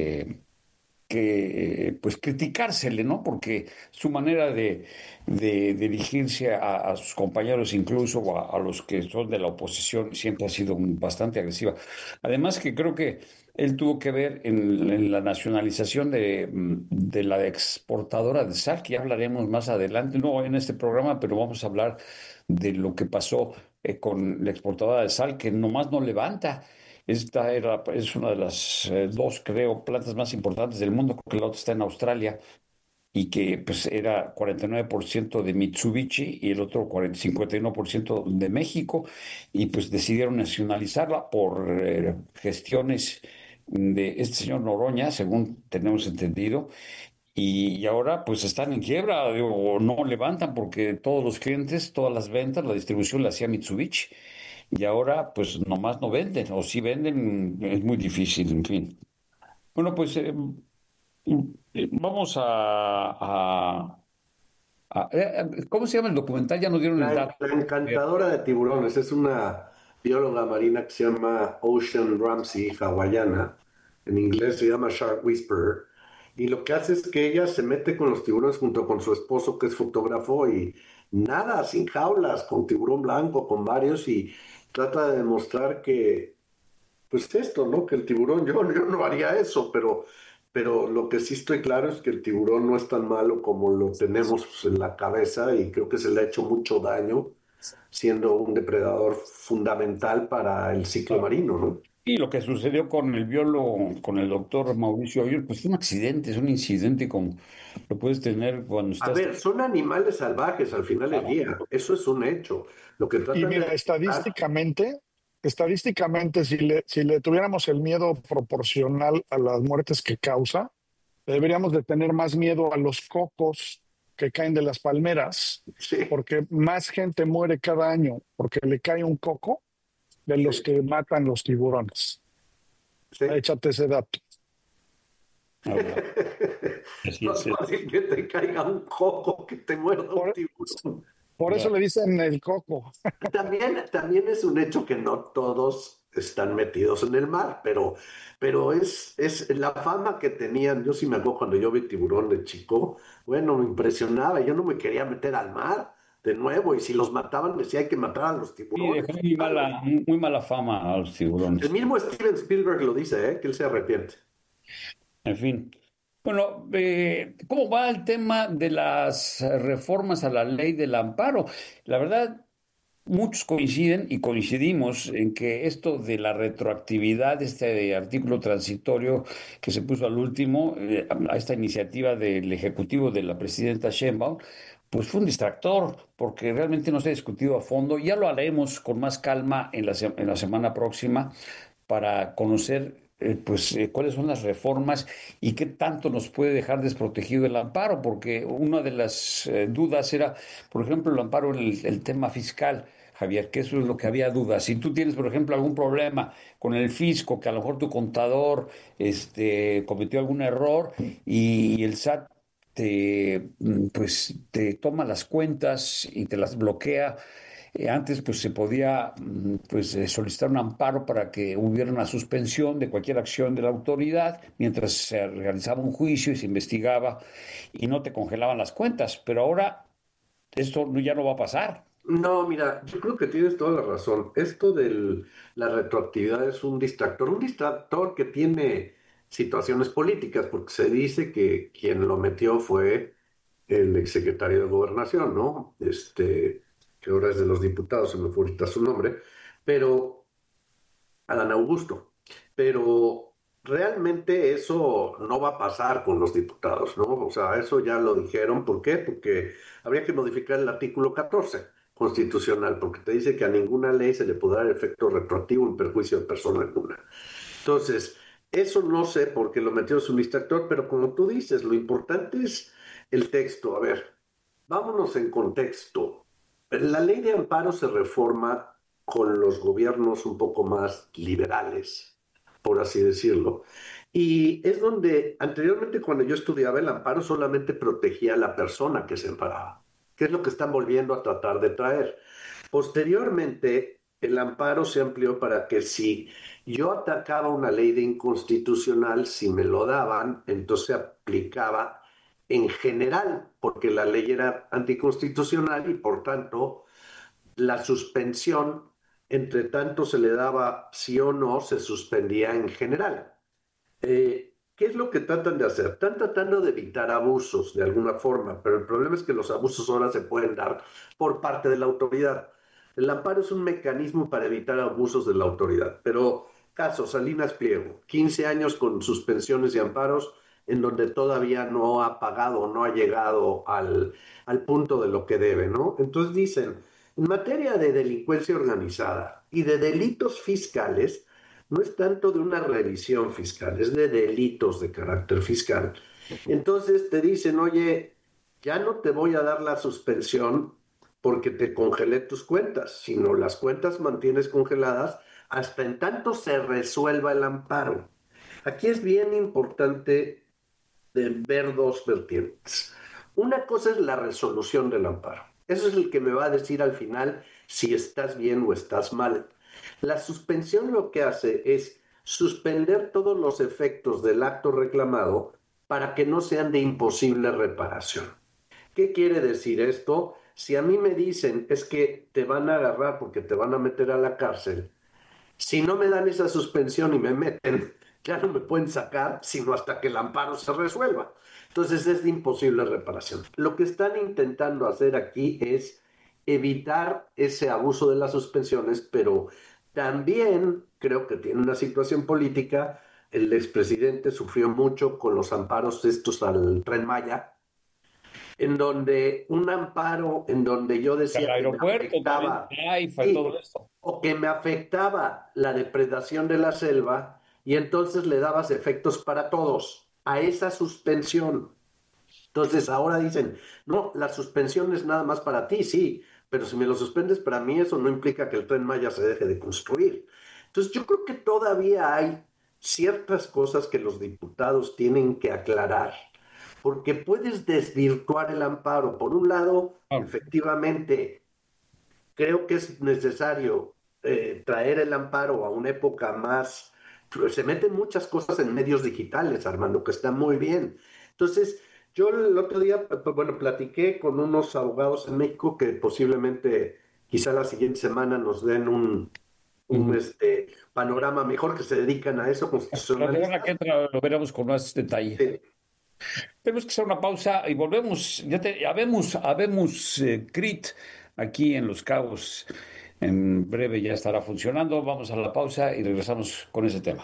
pues criticársele, ¿no? Porque su manera de dirigirse a sus compañeros, incluso a los que son de la oposición, siempre ha sido bastante agresiva. Además que creo que él tuvo que ver en la nacionalización de la exportadora de sal, que ya hablaremos más adelante, no en este programa, pero vamos a hablar de lo que pasó con la exportadora de sal, que nomás no levanta. Esta es una de las dos, creo, plantas más importantes del mundo, porque la otra está en Australia, y que pues era 49% de Mitsubishi y el otro 51% de México, y pues decidieron nacionalizarla por gestiones de este señor Noroña, según tenemos entendido, y ahora pues están en quiebra, o no levantan, porque todos los clientes, todas las ventas, la distribución la hacía Mitsubishi. Y ahora, pues, nomás no venden, o si venden, es muy difícil, en fin. Bueno, pues, vamos ¿cómo se llama el documental? Ya nos dieron el dato. La encantadora de tiburones, es una bióloga marina que se llama Ocean Ramsey, hawaiana. En inglés se llama Shark Whisperer. Y lo que hace es que ella se mete con los tiburones junto con su esposo, que es fotógrafo, y nada, sin jaulas, con tiburón blanco, con varios, y trata de demostrar que, pues esto, ¿no? Que el tiburón, yo no haría eso, pero lo que sí estoy claro es que el tiburón no es tan malo como lo tenemos en la cabeza, y creo que se le ha hecho mucho daño, siendo un depredador fundamental para el ciclo marino, ¿no? Y lo que sucedió con el biólogo, con el doctor Mauricio Aguirre, pues fue un accidente, es un incidente como lo puedes tener cuando estás... A ver, son animales salvajes al final del día, eso es un hecho. Lo que y mira, estadísticamente, si le tuviéramos el miedo proporcional a las muertes que causa, deberíamos de tener más miedo a los cocos que caen de las palmeras, porque más gente muere cada año porque le cae un coco de los que matan los tiburones. Échate ese dato. Más fácil que te caiga un coco que te muerda un tiburón. Por eso le dicen el coco. También es un hecho que no todos están metidos en el mar, pero es la fama que tenían. Yo sí me acuerdo cuando yo vi tiburón de chico, bueno, me impresionaba. Yo no me quería meter al mar de nuevo, y si los mataban, decía hay que matar a los tiburones. Sí, dejó muy mala fama a los tiburones. El mismo Steven Spielberg lo dice, que él se arrepiente. En fin. Bueno, ¿cómo va el tema de las reformas a la ley del amparo? La verdad, muchos coinciden y coincidimos en que esto de la retroactividad, este artículo transitorio que se puso al último, a esta iniciativa del Ejecutivo de la presidenta Sheinbaum, pues fue un distractor, porque realmente no se ha discutido a fondo. Ya lo haremos con más calma en la semana próxima para conocer cuáles son las reformas y qué tanto nos puede dejar desprotegido el amparo, porque una de las dudas era, por ejemplo, el amparo en el tema fiscal, Javier, que eso es lo que había dudas. Si tú tienes, por ejemplo, algún problema con el fisco, que a lo mejor tu contador cometió algún error y el SAT te toma las cuentas y te las bloquea. Antes se podía solicitar un amparo para que hubiera una suspensión de cualquier acción de la autoridad mientras se realizaba un juicio y se investigaba y no te congelaban las cuentas. Pero ahora esto ya no va a pasar. No, mira, yo creo que tienes toda la razón. Esto de la retroactividad es un distractor que tiene situaciones políticas, porque se dice que quien lo metió fue el exsecretario de Gobernación, ¿no? Que ahora es de los diputados, se me fue ahorita su nombre, pero Adán Augusto. Pero realmente eso no va a pasar con los diputados, ¿no? O sea, eso ya lo dijeron. ¿Por qué? Porque habría que modificar el artículo 14 constitucional, porque te dice que a ninguna ley se le podrá dar efecto retroactivo en perjuicio de persona alguna. Entonces, eso no sé por qué lo metió su distractor, pero como tú dices, lo importante es el texto. A ver, vámonos en contexto. La ley de amparo se reforma con los gobiernos un poco más liberales, por así decirlo. Y es donde anteriormente, cuando yo estudiaba, el amparo solamente protegía a la persona que se amparaba, que es lo que están volviendo a tratar de traer. Posteriormente, el amparo se amplió para que si yo atacaba una ley de inconstitucional, si me lo daban, entonces se aplicaba en general, porque la ley era anticonstitucional y por tanto la suspensión, entre tanto se le daba sí o no, se suspendía en general. ¿Qué es lo que tratan de hacer? Están tratando de evitar abusos de alguna forma, pero el problema es que los abusos ahora se pueden dar por parte de la autoridad. El amparo es un mecanismo para evitar abusos de la autoridad, pero caso Salinas Pliego, 15 años con suspensiones y amparos, en donde todavía no ha pagado, no ha llegado al punto de lo que debe, ¿no? Entonces dicen, en materia de delincuencia organizada y de delitos fiscales, no es tanto de una revisión fiscal, es de delitos de carácter fiscal. Entonces te dicen, oye, ya no te voy a dar la suspensión porque te congelé tus cuentas, sino las cuentas mantienes congeladas hasta en tanto se resuelva el amparo. Aquí es bien importante ver dos vertientes. Una cosa es la resolución del amparo. Eso es el que me va a decir al final si estás bien o estás mal. La suspensión lo que hace es suspender todos los efectos del acto reclamado para que no sean de imposible reparación. ¿Qué quiere decir esto? Si a mí me dicen es que te van a agarrar porque te van a meter a la cárcel, si no me dan esa suspensión y me meten, ya no me pueden sacar sino hasta que el amparo se resuelva. Entonces es de imposible reparación. Lo que están intentando hacer aquí es evitar ese abuso de las suspensiones, pero también creo que tiene una situación política. El expresidente sufrió mucho con los amparos estos al Tren Maya, en donde un amparo en donde yo decía el aeropuerto, que me afectaba, todo esto. O que me afectaba la depredación de la selva, y entonces le dabas efectos para todos. a esa suspensión. Entonces ahora dicen, no, la suspensión es nada más para ti, sí, pero si me lo suspendes para mí, eso no implica que el Tren Maya se deje de construir. Entonces yo creo que todavía hay ciertas cosas que los diputados tienen que aclarar, porque puedes desvirtuar el amparo. Por un lado, efectivamente, creo que es necesario traer el amparo a una época más... Se meten muchas cosas en medios digitales, Armando, que está muy bien. Entonces, yo el otro día, platiqué con unos abogados en México que posiblemente, quizá la siguiente semana, nos den un panorama mejor, que se dedican a eso. La semana que entra lo veremos con más detalle. Sí. Tenemos que hacer una pausa y volvemos. Habemos CRIT aquí en Los Cabos. En breve ya estará funcionando. Vamos a la pausa y regresamos con ese tema.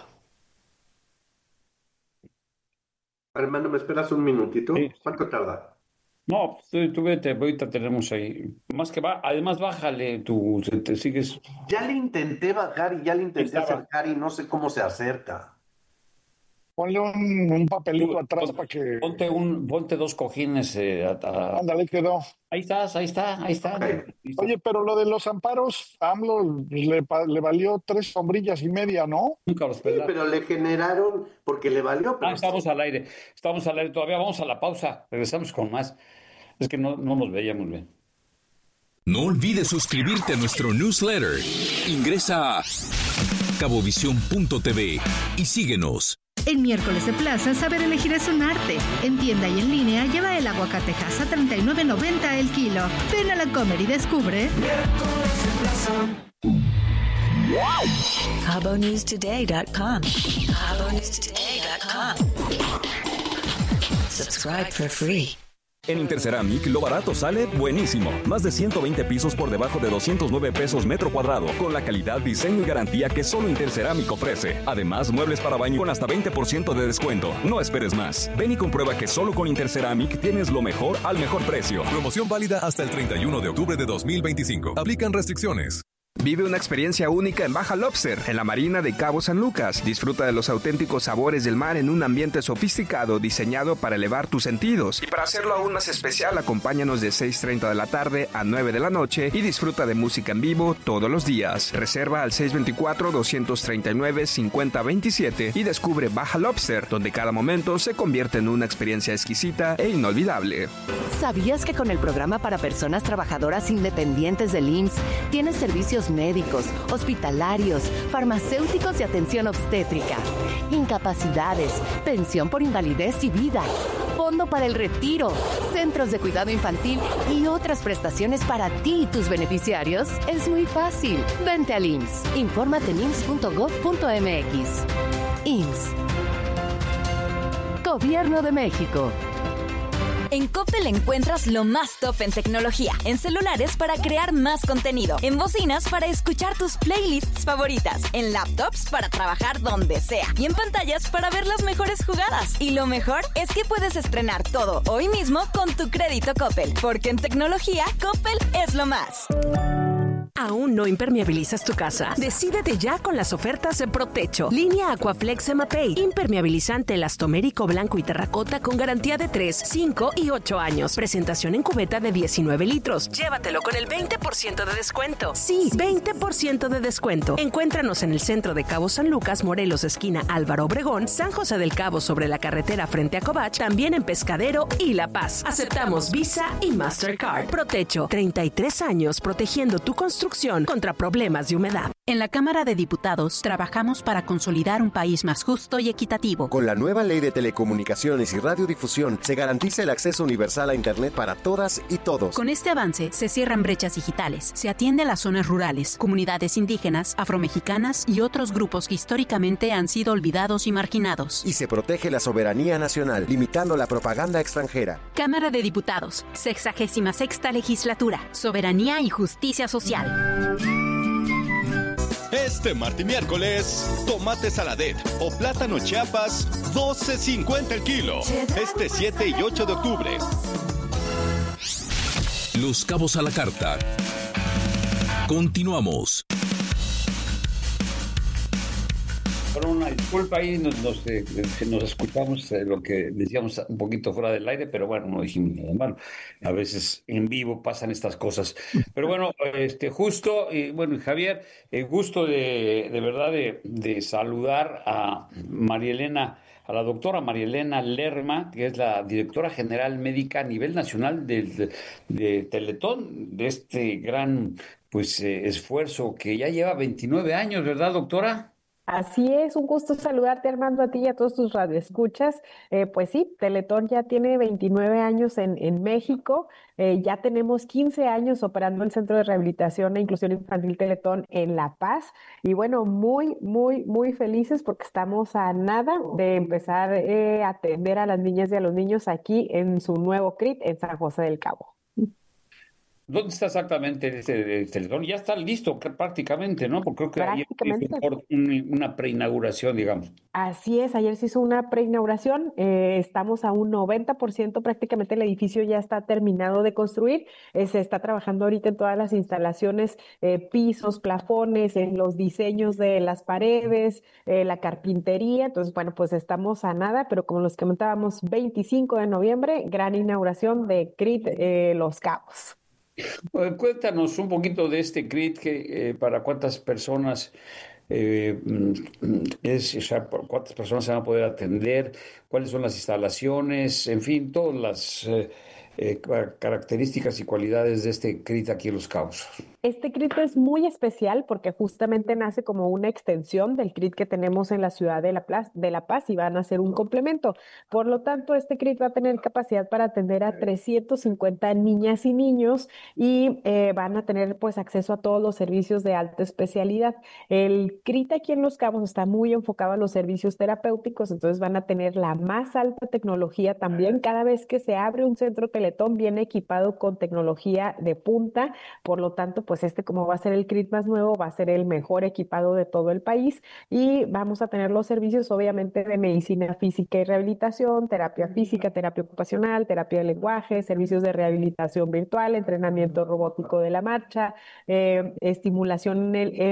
Armando, ¿me esperas un minutito? Sí. ¿Cuánto tarda? No, tú vete, ahorita tenemos ahí. Más que va, además bájale, te sigues. Ya le intenté bajar y ya le intenté acercar y no sé cómo se acerca. Ponle un papelito atrás para que... Ponte 2 cojines. Ándale, quedó. Ahí está. Oye, pero lo de los amparos, AMLO le valió 3 sombrillas y media, ¿no? Sí, pero le generaron, porque le valió... Pero... Estamos al aire todavía, vamos a la pausa, regresamos con más. Es que no nos veíamos bien. No olvides suscribirte a nuestro newsletter. Ingresa a cabovisión.tv y síguenos. En miércoles de plaza, saber elegir es un arte. En tienda y en línea, lleva el aguacatejas a $39.90 el kilo. Ven a la Comer y descubre. CaboNewsToday.com. CaboNewsToday.com. Subscribe for free. En Interceramic, lo barato sale buenísimo. Más de 120 pisos por debajo de 209 pesos metro cuadrado, con la calidad, diseño y garantía que solo Interceramic ofrece. Además, muebles para baño con hasta 20% de descuento. No esperes más. Ven y comprueba que solo con Interceramic tienes lo mejor al mejor precio. Promoción válida hasta el 31 de octubre de 2025. Aplican restricciones. Vive una experiencia única en Baja Lobster, en la marina de Cabo San Lucas. Disfruta de los auténticos sabores del mar en un ambiente sofisticado diseñado para elevar tus sentidos. Y para hacerlo aún más especial, acompáñanos de 6:30 de la tarde a 9 de la noche y disfruta de música en vivo todos los días. Reserva al 624-239-5027 y descubre Baja Lobster, donde cada momento se convierte en una experiencia exquisita e inolvidable. ¿Sabías que con el programa para personas trabajadoras independientes del IMSS tienes servicios médicos, hospitalarios, farmacéuticos y atención obstétrica, incapacidades, pensión por invalidez y vida, fondo para el retiro, centros de cuidado infantil y otras prestaciones para ti y tus beneficiarios? Es muy fácil. Vente al IMSS. Infórmate en IMSS.gov.mx. IMSS. Gobierno de México. En Coppel encuentras lo más top en tecnología, en celulares para crear más contenido, en bocinas para escuchar tus playlists favoritas, en laptops para trabajar donde sea y en pantallas para ver las mejores jugadas. Y lo mejor es que puedes estrenar todo hoy mismo con tu crédito Coppel, porque en tecnología Coppel es lo más. ¿Aún no impermeabilizas tu casa? Decídete ya con las ofertas de Protecho. Línea Aquaflex Emapay. Impermeabilizante elastomérico blanco y terracota con garantía de 3, 5 y 8 años. Presentación en cubeta de 19 litros. Llévatelo con el 20% de descuento. Sí, 20% de descuento. Encuéntranos en el centro de Cabo San Lucas, Morelos, esquina Álvaro Obregón, San José del Cabo sobre la carretera frente a Covach, también en Pescadero y La Paz. Aceptamos Visa y Mastercard. Protecho, 33 años protegiendo tu construcción contra problemas de humedad. En la Cámara de Diputados trabajamos para consolidar un país más justo y equitativo. Con la nueva Ley de Telecomunicaciones y Radiodifusión se garantiza el acceso universal a Internet para todas y todos. Con este avance se cierran brechas digitales, se atiende a las zonas rurales, comunidades indígenas, afromexicanas y otros grupos que históricamente han sido olvidados y marginados. Y se protege la soberanía nacional, limitando la propaganda extranjera. Cámara de Diputados, 66ª Legislatura, Soberanía y Justicia Social. Este martes y miércoles, tomate saladet o plátano Chiapas, $12.50 el kilo. Este 7 y 8 de octubre. Los Cabos a la Carta. Continuamos. Pero una disculpa, ahí nos escuchamos lo que decíamos un poquito fuera del aire, pero bueno, no dijimos nada malo. A veces en vivo pasan estas cosas. Pero bueno, justo, y bueno, Javier, gusto de verdad de saludar a María Elena, a la doctora María Elena Lerma, que es la directora general médica a nivel nacional de Teletón, de este gran esfuerzo que ya lleva 29 años, ¿verdad, doctora? Así es, un gusto saludarte, Armando, a ti y a todos tus radioescuchas. Pues sí, Teletón ya tiene 29 años en México. Ya tenemos 15 años operando el Centro de Rehabilitación e Inclusión Infantil Teletón en La Paz. Y bueno, muy, muy, muy felices porque estamos a nada de empezar a atender a las niñas y a los niños aquí en su nuevo CRIT en San José del Cabo. ¿Dónde está exactamente este Teletón? Ya está listo prácticamente, ¿no? Porque creo que ayer hizo una preinauguración, digamos. Así es, ayer se hizo una preinauguración, estamos a un 90%, prácticamente el edificio ya está terminado de construir, se está trabajando ahorita en todas las instalaciones, pisos, plafones, en los diseños de las paredes, la carpintería, entonces bueno, pues estamos a nada, pero como les comentábamos, 25 de noviembre, gran inauguración de CRIT Los Cabos. Cuéntanos un poquito de este CRIT, que para cuántas personas cuántas personas se van a poder atender, cuáles son las instalaciones, en fin, todas las características y cualidades de este CRIT aquí en Los Cabos. Este CRIT es muy especial porque justamente nace como una extensión del CRIT que tenemos en la ciudad de La Paz y van a ser un complemento. Por lo tanto, este CRIT va a tener capacidad para atender a 350 niñas y niños y van a tener pues acceso a todos los servicios de alta especialidad. El CRIT aquí en Los Cabos está muy enfocado a los servicios terapéuticos, entonces van a tener la más alta tecnología también. Cada vez que se abre un centro Teletón viene equipado con tecnología de punta, por lo tanto, pues como va a ser el CRIT más nuevo, va a ser el mejor equipado de todo el país y vamos a tener los servicios obviamente de medicina física y rehabilitación, terapia física, terapia ocupacional, terapia de lenguaje, servicios de rehabilitación virtual, entrenamiento robótico de la marcha, estimulación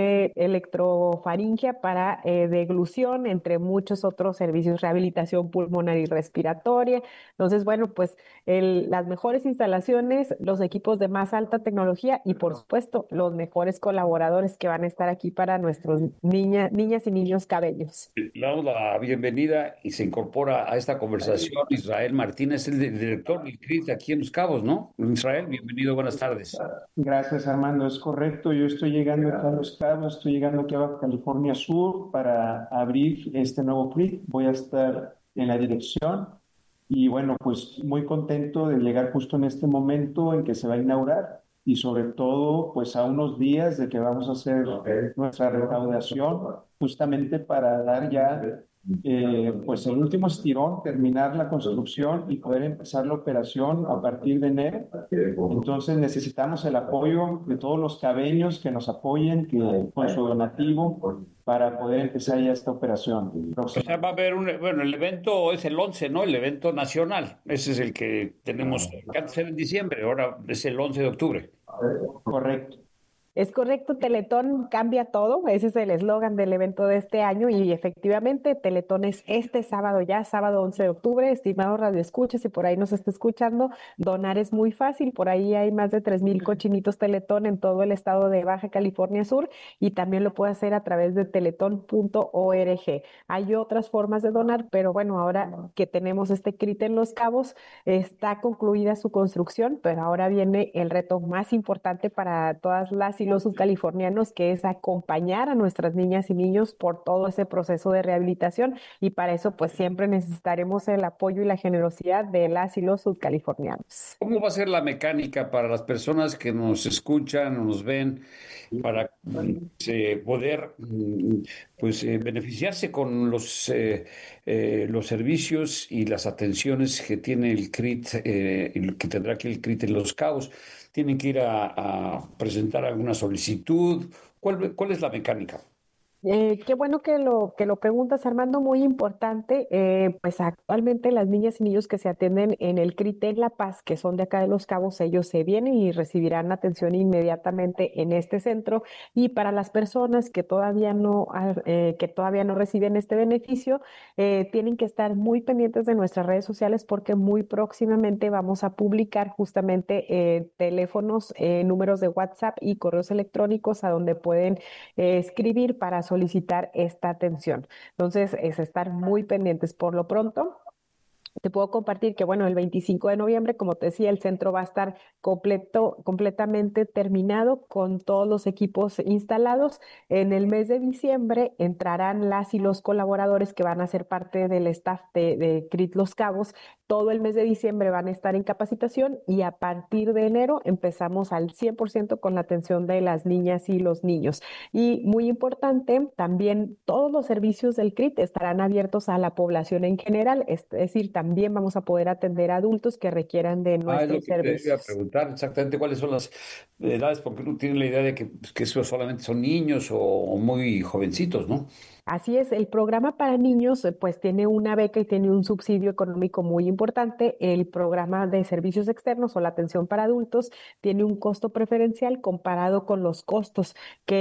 electrofaringia para deglución, entre muchos otros servicios, rehabilitación pulmonar y respiratoria. Entonces, bueno, pues las mejores instalaciones, los equipos de más alta tecnología y por supuesto los mejores colaboradores que van a estar aquí para nuestros niñas y niños cabeños. Le damos la bienvenida y se incorpora a esta conversación Israel Martínez, el director del CRIT aquí en Los Cabos, ¿no? Israel, bienvenido, buenas tardes. Gracias, Armando, es correcto. Yo estoy llegando acá a Los Cabos, estoy llegando aquí a Baja California Sur para abrir este nuevo CRIT. Voy a estar en la dirección y bueno, pues muy contento de llegar justo en este momento en que se va a inaugurar. Y sobre todo, pues a unos días de que vamos a hacer nuestra recaudación, justamente para dar ya pues el último estirón, terminar la construcción y poder empezar la operación a partir de enero. Entonces necesitamos el apoyo de todos los cabeños que nos apoyen con su donativo para poder empezar ya esta operación. O sea, va a haber el evento es el 11, ¿no? El evento nacional. Ese es el que tenemos, que antes era en diciembre, ahora es el 11 de octubre. Correcto. Es correcto, Teletón cambia todo, ese es el eslogan del evento de este año y efectivamente Teletón es este sábado ya, sábado 11 de octubre, estimados radioescuchas, si por ahí nos está escuchando, donar es muy fácil, por ahí hay más de 3,000 cochinitos Teletón en todo el estado de Baja California Sur y también lo puede hacer a través de teletón.org. Hay otras formas de donar, pero bueno, ahora que tenemos este CRIT en Los Cabos, está concluida su construcción, pero ahora viene el reto más importante para todas las y los subcalifornianos, que es acompañar a nuestras niñas y niños por todo ese proceso de rehabilitación y para eso pues siempre necesitaremos el apoyo y la generosidad de las y los subcalifornianos. ¿Cómo va a ser la mecánica para las personas que nos escuchan o nos ven para poder beneficiarse con los servicios y las atenciones que tiene el CRIT, que tendrá aquí el CRIT en Los Cabos? ¿Tienen que ir a presentar alguna solicitud? ¿Cuál es la mecánica? Qué bueno que lo preguntas, Armando, muy importante. Pues actualmente las niñas y niños que se atienden en el CRIT en La Paz, que son de acá de Los Cabos, ellos se vienen y recibirán atención inmediatamente en este centro. Y para las personas que todavía no reciben este beneficio, tienen que estar muy pendientes de nuestras redes sociales porque muy próximamente vamos a publicar justamente teléfonos, números de WhatsApp y correos electrónicos a donde pueden escribir para solicitar esta atención. Entonces, es estar muy pendientes. Por lo pronto, te puedo compartir que, bueno, el 25 de noviembre, como te decía, el centro va a estar completamente terminado con todos los equipos instalados. En el mes de diciembre entrarán las y los colaboradores que van a ser parte del staff de CRIT Los Cabos. Todo el mes de diciembre van a estar en capacitación y a partir de enero empezamos al 100% con la atención de las niñas y los niños. Y muy importante, también todos los servicios del CRIT estarán abiertos a la población en general, es decir, también vamos a poder atender a adultos que requieran de nuestros servicios. Te iba a preguntar exactamente cuáles son las edades, porque uno tiene la idea de que eso solamente son niños o muy jovencitos, ¿no? Así es, el programa para niños pues tiene una beca y tiene un subsidio económico muy importante. El programa de servicios externos o la atención para adultos tiene un costo preferencial comparado con los costos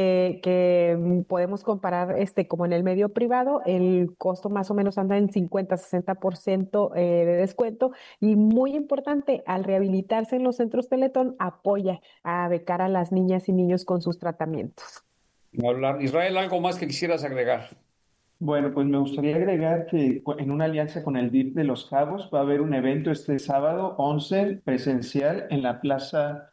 que podemos comparar como en el medio privado. El costo más o menos anda en 50-60% de descuento y muy importante, al rehabilitarse en los centros Teletón apoya a becar a las niñas y niños con sus tratamientos. Israel, ¿algo más que quisieras agregar? Bueno, pues me gustaría agregar que en una alianza con el DIF de Los Cabos va a haber un evento este sábado 11 presencial en la Plaza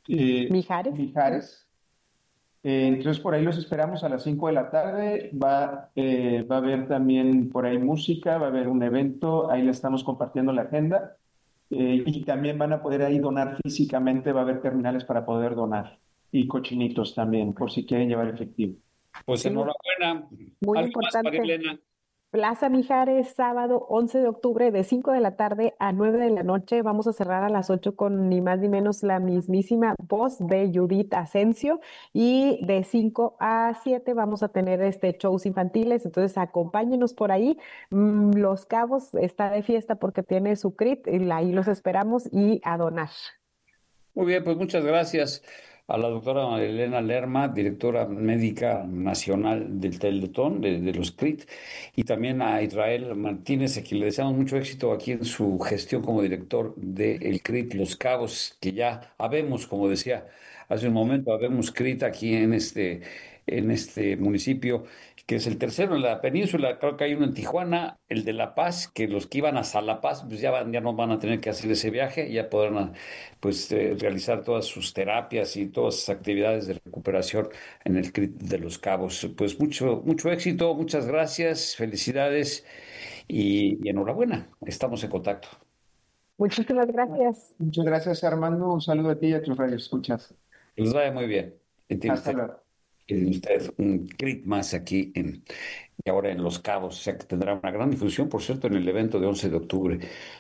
Mijares. Entonces por ahí los esperamos a las 5 de la tarde. Va a haber también por ahí música, va a haber un evento, ahí le estamos compartiendo la agenda. Y también van a poder ahí donar físicamente, va a haber terminales para poder donar. Y cochinitos también, por si quieren llevar efectivo. Pues sí. Enhorabuena. Muy ¿Algo importante. más, María Elena? Plaza Mijares, sábado 11 de octubre, de 5 de la tarde a 9 de la noche. Vamos a cerrar a las 8 con ni más ni menos la mismísima voz de Judith Asensio. Y de 5 a 7 vamos a tener shows infantiles. Entonces, acompáñenos por ahí. Los Cabos está de fiesta porque tiene su CRIT. Y ahí los esperamos y a donar. Muy bien, pues muchas gracias a la doctora María Elena Lerma, directora médica nacional del Teletón, de los CRIT, y también a Israel Martínez, a quien le deseamos mucho éxito aquí en su gestión como director del CRIT Los Cabos, que ya habemos, como decía hace un momento, habemos CRIT aquí en este municipio, que es el tercero en la península. Creo que hay uno en Tijuana, el de La Paz, que los que iban hasta La Paz pues ya no van a tener que hacer ese viaje, ya podrán realizar todas sus terapias y todas sus actividades de recuperación en el CRIT de Los Cabos. Pues mucho éxito, muchas gracias, felicidades y enhorabuena. Estamos en contacto. Muchísimas gracias. Muchas gracias, Armando. Un saludo a ti y a tus radioescuchas. Les vaya muy bien. Hasta luego. Tiene usted un CRIT más aquí y ahora en Los Cabos, o sea que tendrá una gran difusión, por cierto, en el evento de 11 de octubre.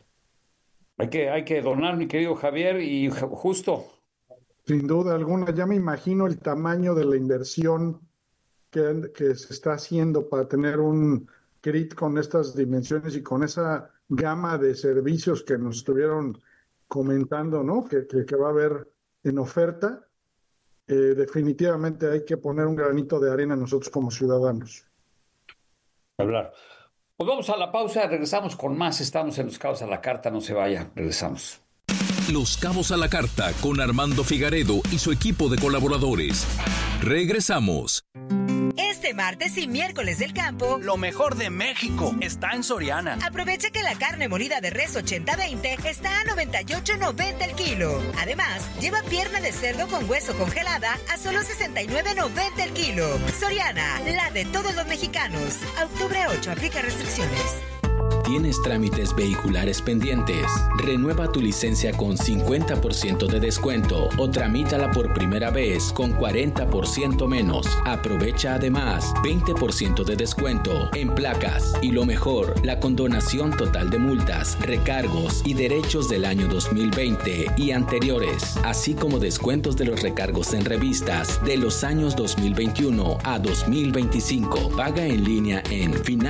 Hay que donar, mi querido Javier, y justo. Sin duda alguna, ya me imagino el tamaño de la inversión que se está haciendo para tener un CRIT con estas dimensiones y con esa gama de servicios que nos estuvieron comentando, ¿no? Que va a haber en oferta. Definitivamente hay que poner un granito de arena nosotros como ciudadanos. Hablar. Pues vamos a la pausa, regresamos con más. Estamos en Los Cabos a la Carta, no se vaya, regresamos. Los Cabos a la Carta con Armando Figaredo y su equipo de colaboradores. Regresamos. Este martes y miércoles del campo, lo mejor de México está en Soriana. Aprovecha que la carne molida de res 80-20 está a $98.90 el kilo. Además, lleva pierna de cerdo con hueso congelada a solo $69.90 el kilo. Soriana, la de todos los mexicanos. A octubre 8, aplica restricciones. ¿Tienes trámites vehiculares pendientes? Renueva tu licencia con 50% de descuento o tramítala por primera vez con 40% menos. Aprovecha además 20% de descuento en placas y lo mejor, la condonación total de multas, recargos y derechos del año 2020 y anteriores, así como descuentos de los recargos en revistas de los años 2021 a 2025. Paga en línea en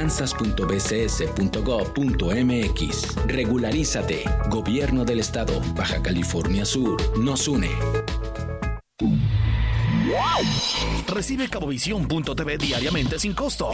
finanzas.bcs.gov.mx. Regularízate. Gobierno del Estado. Baja California Sur. Nos une. Recibe Cabovisión.tv diariamente sin costo.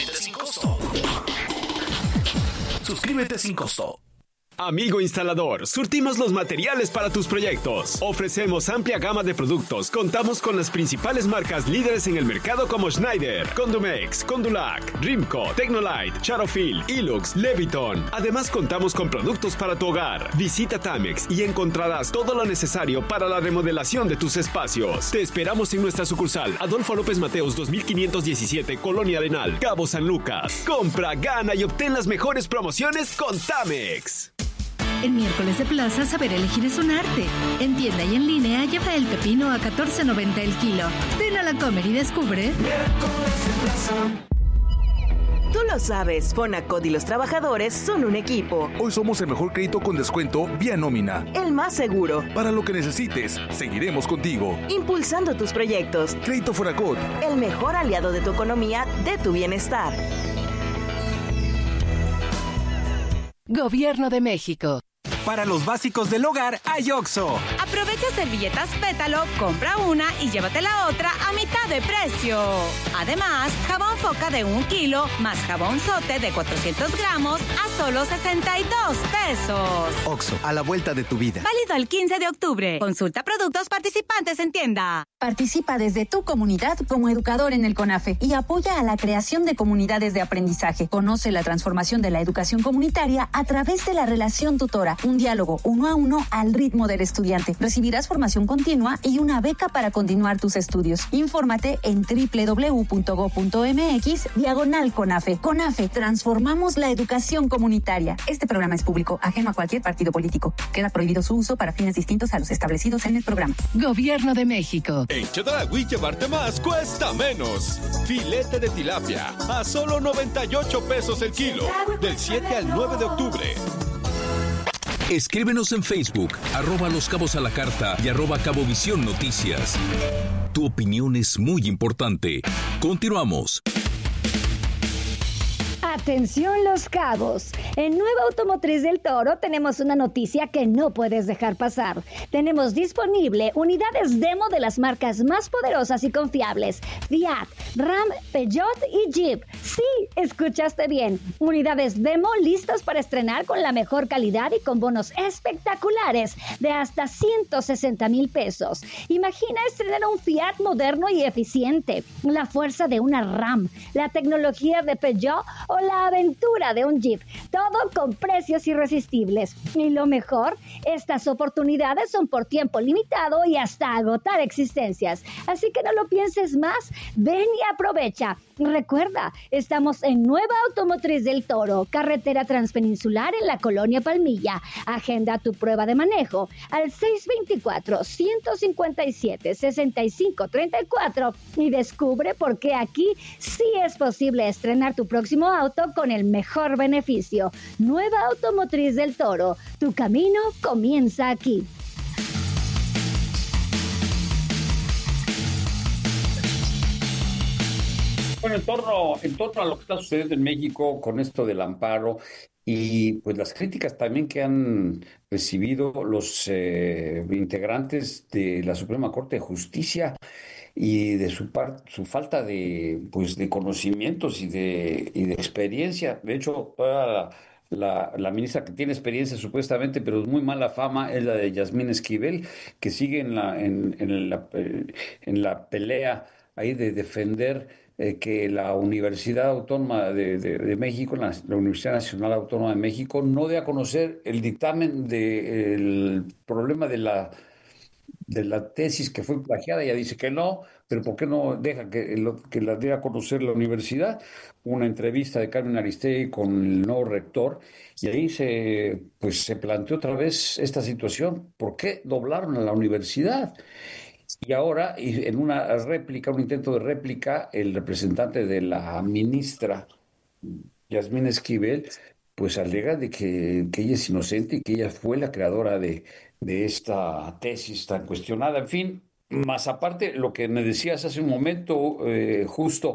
Suscríbete sin costo. Amigo instalador, surtimos los materiales para tus proyectos. Ofrecemos amplia gama de productos. Contamos con las principales marcas líderes en el mercado como Schneider, Condumex, Condulac, Rimco, Tecnolite, Charofil, Ilux, Leviton. Además contamos con productos para tu hogar. Visita Tamex y encontrarás todo lo necesario para la remodelación de tus espacios. Te esperamos en nuestra sucursal Adolfo López Mateos 2517, Colonia Arenal, Cabo San Lucas. Compra, gana y obtén las mejores promociones con Tamex. En miércoles de plaza, saber elegir es un arte. En tienda y en línea, lleva el pepino a $14.90 el kilo. Ven a la Comer y descubre. Miércoles de plaza. Tú lo sabes, Fonacot y los trabajadores son un equipo. Hoy somos el mejor crédito con descuento vía nómina. El más seguro. Para lo que necesites, seguiremos contigo. Impulsando tus proyectos. Crédito Fonacot. El mejor aliado de tu economía, de tu bienestar. Gobierno de México. Para los básicos del hogar hay OXXO. Aprovecha servilletas Pétalo, compra una y llévate la otra a mitad de precio. Además, jabón Foca de 1 kilo más jabón Sote de 400 gramos a solo 62 pesos. OXXO, a la vuelta de tu vida. Válido el 15 de octubre. Consulta productos participantes en tienda. Participa desde tu comunidad como educador en el CONAFE y apoya a la creación de comunidades de aprendizaje. Conoce la transformación de la educación comunitaria a través de la relación tutora. Un diálogo 1 a 1 al ritmo del estudiante. Recibirás formación continua y una beca para continuar tus estudios. Infórmate en www.go.mx/CONAFE. CONAFE, transformamos la educación comunitaria. Este programa es público, ajeno a cualquier partido político. Queda prohibido su uso para fines distintos a los establecidos en el programa. Gobierno de México. En Chedraui llevarte más cuesta menos. Filete de tilapia a solo 98 pesos el kilo. Del 7 al 9 de octubre. Escríbenos en Facebook, @Los Cabos a la Carta y @Cabovisión Noticias. Tu opinión es muy importante. Continuamos. Atención Los Cabos, en Nueva Automotriz del Toro tenemos una noticia que no puedes dejar pasar. Tenemos disponible unidades demo de las marcas más poderosas y confiables: Fiat, Ram, Peugeot y Jeep. Sí, escuchaste bien, unidades demo listas para estrenar con la mejor calidad y con bonos espectaculares de hasta 160,000 pesos. Imagina estrenar un Fiat moderno y eficiente, la fuerza de una Ram, la tecnología de Peugeot o la aventura de un Jeep, todo con precios irresistibles. Y lo mejor, estas oportunidades son por tiempo limitado y hasta agotar existencias. Así que no lo pienses más, ven y aprovecha. Recuerda, estamos en Nueva Automotriz del Toro, carretera transpeninsular en la Colonia Palmilla. Agenda tu prueba de manejo al 624-157-6534 y descubre por qué aquí sí es posible estrenar tu próximo auto con el mejor beneficio. Nueva Automotriz del Toro, tu camino comienza aquí. Bueno, en torno a lo que está sucediendo en México con esto del amparo y pues las críticas también que han recibido los integrantes de la Suprema Corte de Justicia y de su falta de conocimientos y de experiencia. De hecho, toda la ministra que tiene experiencia supuestamente, pero muy mala fama, es la de Yasmín Esquivel, que sigue en la pelea ahí de defender que la Universidad Autónoma de México, la Universidad Nacional Autónoma de México, no dé a conocer el dictamen del problema de de la tesis que fue plagiada. Ella dice que no, pero ¿por qué no deja que la dé a conocer la universidad? Una entrevista de Carmen Aristegui con el nuevo rector, y ahí se planteó otra vez esta situación. ¿Por qué doblaron a la universidad? Y ahora, en una réplica, un intento de réplica, el representante de la ministra, Yasmín Esquivel, pues alega de que ella es inocente y que ella fue la creadora de esta tesis tan cuestionada. En fin, más aparte, lo que me decías hace un momento, justo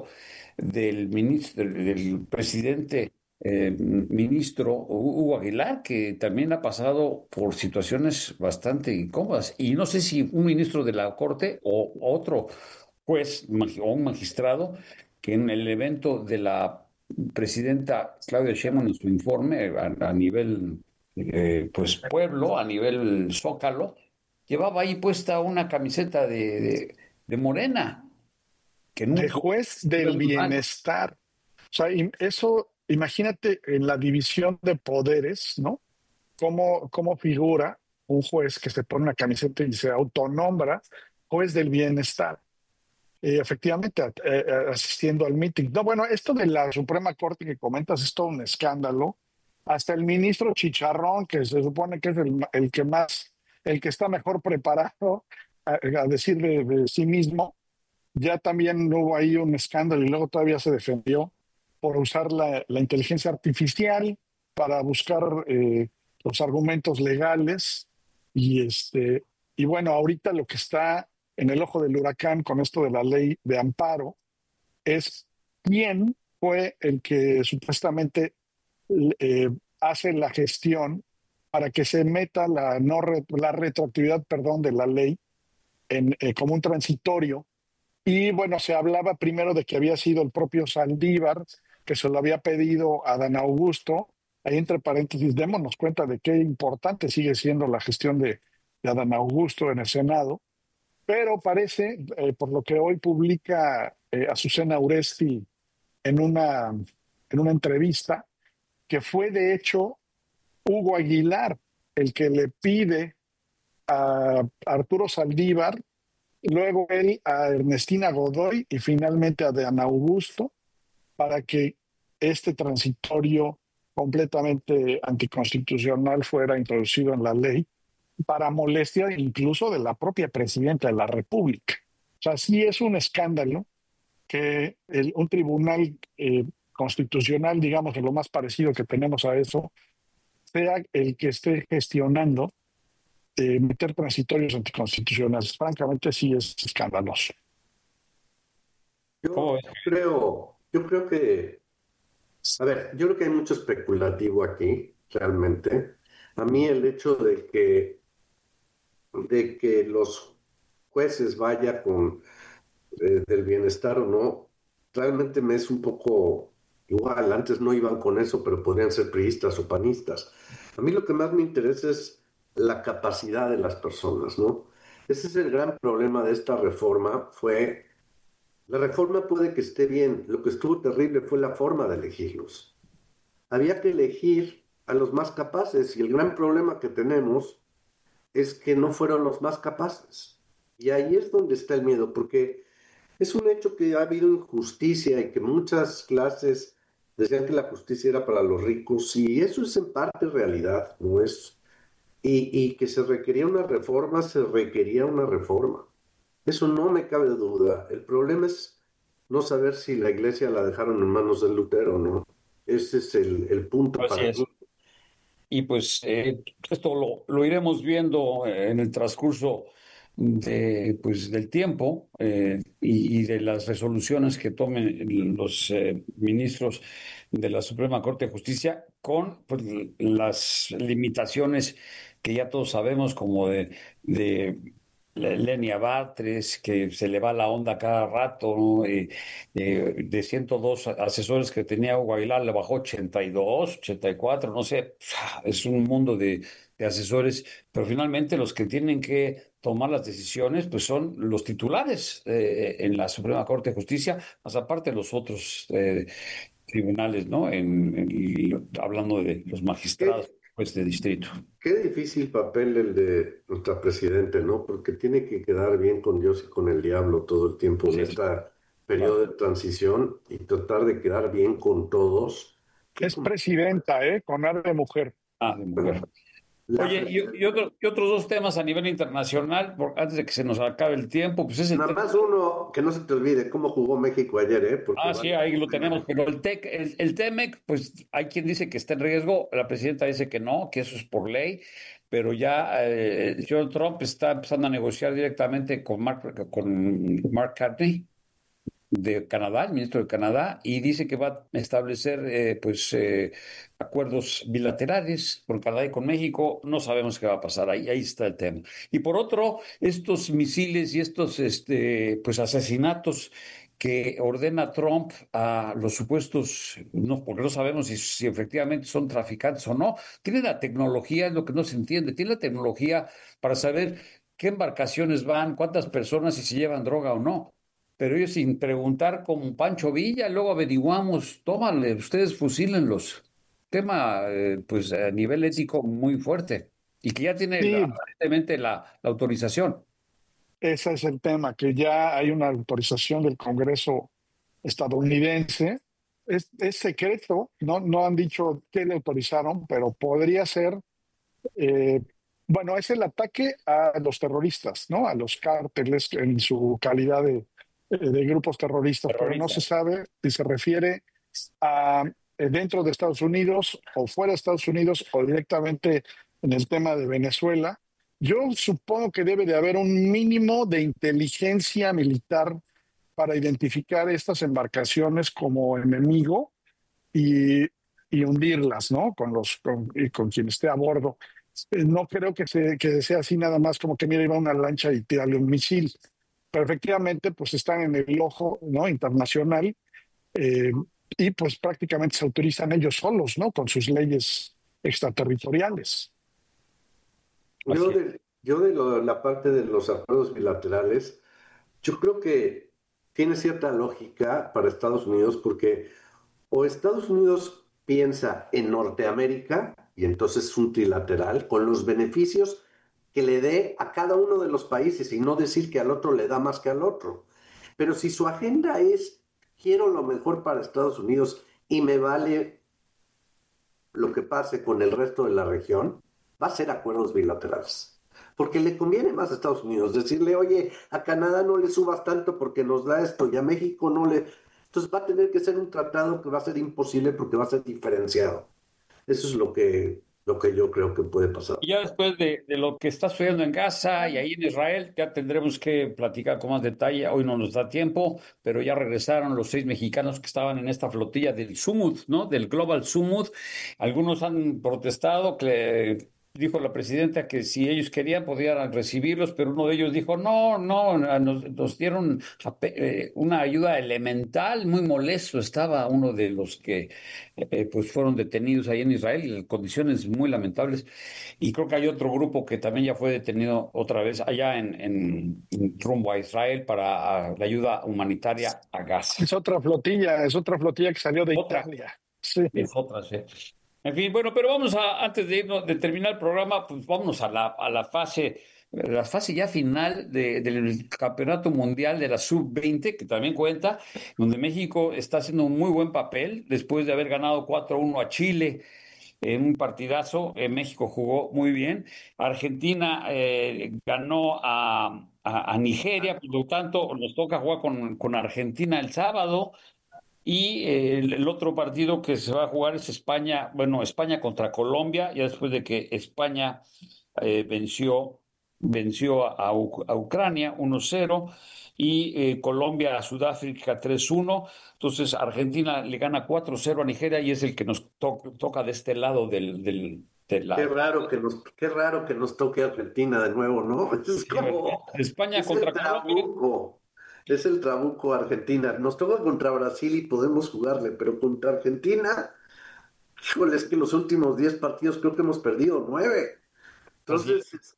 del presidente ministro Hugo Aguilar, que también ha pasado por situaciones bastante incómodas. Y no sé si un ministro de la Corte o otro juez o un magistrado que en el evento de la presidenta Claudia Sheinbaum en su informe a nivel pues pueblo, a nivel Zócalo, llevaba ahí puesta una camiseta de Morena. De juez del bienestar. O sea, eso, imagínate en la división de poderes, ¿no? Cómo figura un juez que se pone una camiseta y se autonombra juez del bienestar. Efectivamente, asistiendo al meeting. No, bueno, esto de la Suprema Corte que comentas es todo un escándalo. Hasta el ministro Chicharrón, que se supone que es el que está mejor preparado a decir de sí mismo, ya también hubo ahí un escándalo y luego todavía se defendió por usar la inteligencia artificial para buscar los argumentos legales. Y bueno, ahorita lo que está en el ojo del huracán con esto de la ley de amparo es quién fue el que supuestamente hace la gestión para que se meta la retroactividad, de la ley como un transitorio. Y bueno, se hablaba primero de que había sido el propio Saldívar que se lo había pedido a Dan Augusto. Ahí entre paréntesis, démonos cuenta de qué importante sigue siendo la gestión de Adán Augusto en el Senado. Pero parece, por lo que hoy publica Azucena Uresti en una entrevista, que fue de hecho Hugo Aguilar el que le pide a Arturo Saldívar, luego él a Ernestina Godoy y finalmente a Dan Augusto, para que este transitorio completamente anticonstitucional fuera introducido en la ley, para molestia incluso de la propia presidenta de la República. O sea, sí es un escándalo que un tribunal constitucional, digamos, lo más parecido que tenemos a eso, sea el que esté gestionando meter transitorios anticonstitucionales. Francamente, sí es escandaloso. Yo creo que, a ver, yo creo que hay mucho especulativo aquí, realmente. A mí el hecho de que los jueces vayan con del bienestar o no, realmente me es un poco igual. Antes no iban con eso, pero podrían ser priistas o panistas. A mí lo que más me interesa es la capacidad de las personas, ¿no? Ese es el gran problema de esta reforma. La reforma puede que esté bien, lo que estuvo terrible fue la forma de elegirlos. Había que elegir a los más capaces y el gran problema que tenemos es que no fueron los más capaces. Y ahí es donde está el miedo, porque es un hecho que ha habido injusticia y que muchas clases decían que la justicia era para los ricos, y eso es en parte realidad, ¿no es? Y que se requería una reforma. Eso no me cabe duda. El problema es no saber si la iglesia la dejaron en manos de Lutero, ¿no? Ese es el punto Así para es. mí. Y pues esto lo iremos viendo en el transcurso del tiempo y de las resoluciones que tomen los ministros de la Suprema Corte de Justicia con pues, las limitaciones que ya todos sabemos, como de Lenia Batres, que se le va la onda cada rato, ¿no? De 102 asesores que tenía Hugo Aguilar, le bajó 82, 84, no sé, es un mundo de asesores, pero finalmente los que tienen que tomar las decisiones pues son los titulares en la Suprema Corte de Justicia, más aparte los otros tribunales, ¿no? Hablando de los magistrados. juez de distrito. Qué difícil papel el de nuestra presidente, ¿no? Porque tiene que quedar bien con Dios y con el diablo todo el tiempo en este periodo de transición y tratar de quedar bien con todos. Es presidenta, con A de mujer. De mujer. Oye, y otros dos temas a nivel internacional, antes de que se nos acabe el tiempo, pues es nada más uno, que no se te olvide cómo jugó México ayer, Porque sí, ahí lo tenemos, pero el TEMEC, pues hay quien dice que está en riesgo, la presidenta dice que no, que eso es por ley, pero ya Donald Trump está empezando a negociar directamente con Mark Carney de Canadá, el ministro de Canadá, y dice que va a establecer acuerdos bilaterales con Canadá y con México. No sabemos qué va a pasar, ahí está el tema. Y por otro, estos misiles y estos asesinatos que ordena Trump a los supuestos, no, porque no sabemos si efectivamente son traficantes o no, tiene la tecnología, es lo que no se entiende, tiene la tecnología para saber qué embarcaciones van, cuántas personas y si llevan droga o no. Pero ellos sin preguntar como Pancho Villa, luego averiguamos, tómale, ustedes fusílenlos. Tema, a nivel ético muy fuerte y que ya tiene aparentemente la autorización. Ese es el tema, que ya hay una autorización del Congreso estadounidense. Es secreto, no han dicho qué le autorizaron, pero podría ser, es el ataque a los terroristas, ¿no? A los cárteles en su calidad de grupos terroristas, pero no se sabe si se refiere a dentro de Estados Unidos o fuera de Estados Unidos o directamente en el tema de Venezuela. Yo supongo que debe de haber un mínimo de inteligencia militar para identificar estas embarcaciones como enemigo y hundirlas, ¿no? Con quien esté a bordo. No creo que sea así nada más como que mira, iba una lancha y tirarle un misil. Pero efectivamente pues están en el ojo, ¿no?, internacional, y pues prácticamente se autorizan ellos solos, ¿no?, con sus leyes extraterritoriales. Yo de la parte de los acuerdos bilaterales, yo creo que tiene cierta lógica para Estados Unidos, porque o Estados Unidos piensa en Norteamérica y entonces es un trilateral con los beneficios que le dé a cada uno de los países y no decir que al otro le da más que al otro. Pero si su agenda es quiero lo mejor para Estados Unidos y me vale lo que pase con el resto de la región, va a ser acuerdos bilaterales. Porque le conviene más a Estados Unidos decirle, oye, a Canadá no le subas tanto porque nos da esto y a México no le... Entonces va a tener que ser un tratado que va a ser imposible porque va a ser diferenciado. Eso es lo que yo creo que puede pasar. Y ya después de lo que está sucediendo en Gaza y ahí en Israel, ya tendremos que platicar con más detalle. Hoy no nos da tiempo, pero ya regresaron los 6 mexicanos que estaban en esta flotilla del Sumud, ¿no? Del Global Sumud. Algunos han protestado, dijo la presidenta que si ellos querían podían recibirlos, pero uno de ellos dijo, no, nos dieron una ayuda elemental, muy molesto estaba uno de los que pues fueron detenidos ahí en Israel, en condiciones muy lamentables, y creo que hay otro grupo que también ya fue detenido otra vez allá en rumbo a Israel para la ayuda humanitaria a Gaza. Es otra flotilla que salió de Italia. Sí. Es otra, sí. En fin, bueno, pero vamos antes de terminar el programa, pues vámonos a la fase ya final del Campeonato Mundial de la Sub-20, que también cuenta, donde México está haciendo un muy buen papel, después de haber ganado 4-1 a Chile en un partidazo. México jugó muy bien. Argentina ganó a Nigeria, por lo tanto, nos toca jugar con Argentina el sábado. Y el otro partido que se va a jugar es España contra Colombia, ya después de que España venció a Ucrania 1-0 y Colombia a Sudáfrica 3-1. Entonces Argentina le gana 4-0 a Nigeria y es el que nos toca de este lado de la... Qué raro que nos toque Argentina de nuevo, ¿no? Es como... España contra Colombia. Es el trabuco Argentina. Nos toca contra Brasil y podemos jugarle, pero contra Argentina, híjole, es que los últimos 10 partidos creo que hemos perdido 9. Entonces,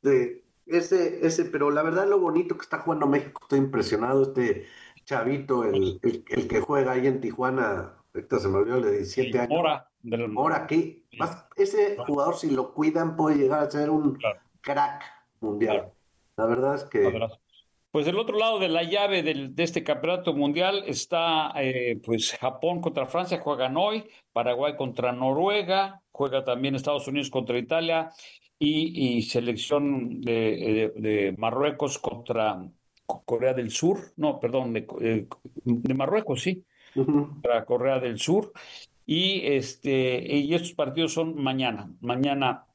pero la verdad lo bonito que está jugando México, estoy impresionado. Este chavito, el que juega ahí en Tijuana, ahorita se me olvidó, el de 17 años. Ahora aquí, ese jugador, si lo cuidan, puede llegar a ser un crack mundial. La verdad es que... Pues del otro lado de la llave de este campeonato mundial está pues Japón contra Francia, juegan hoy, Paraguay contra Noruega, juega también Estados Unidos contra Italia y selección de Marruecos contra Corea del Sur, no, perdón, de Marruecos, sí, contra Corea del Sur. Y estos partidos son mañana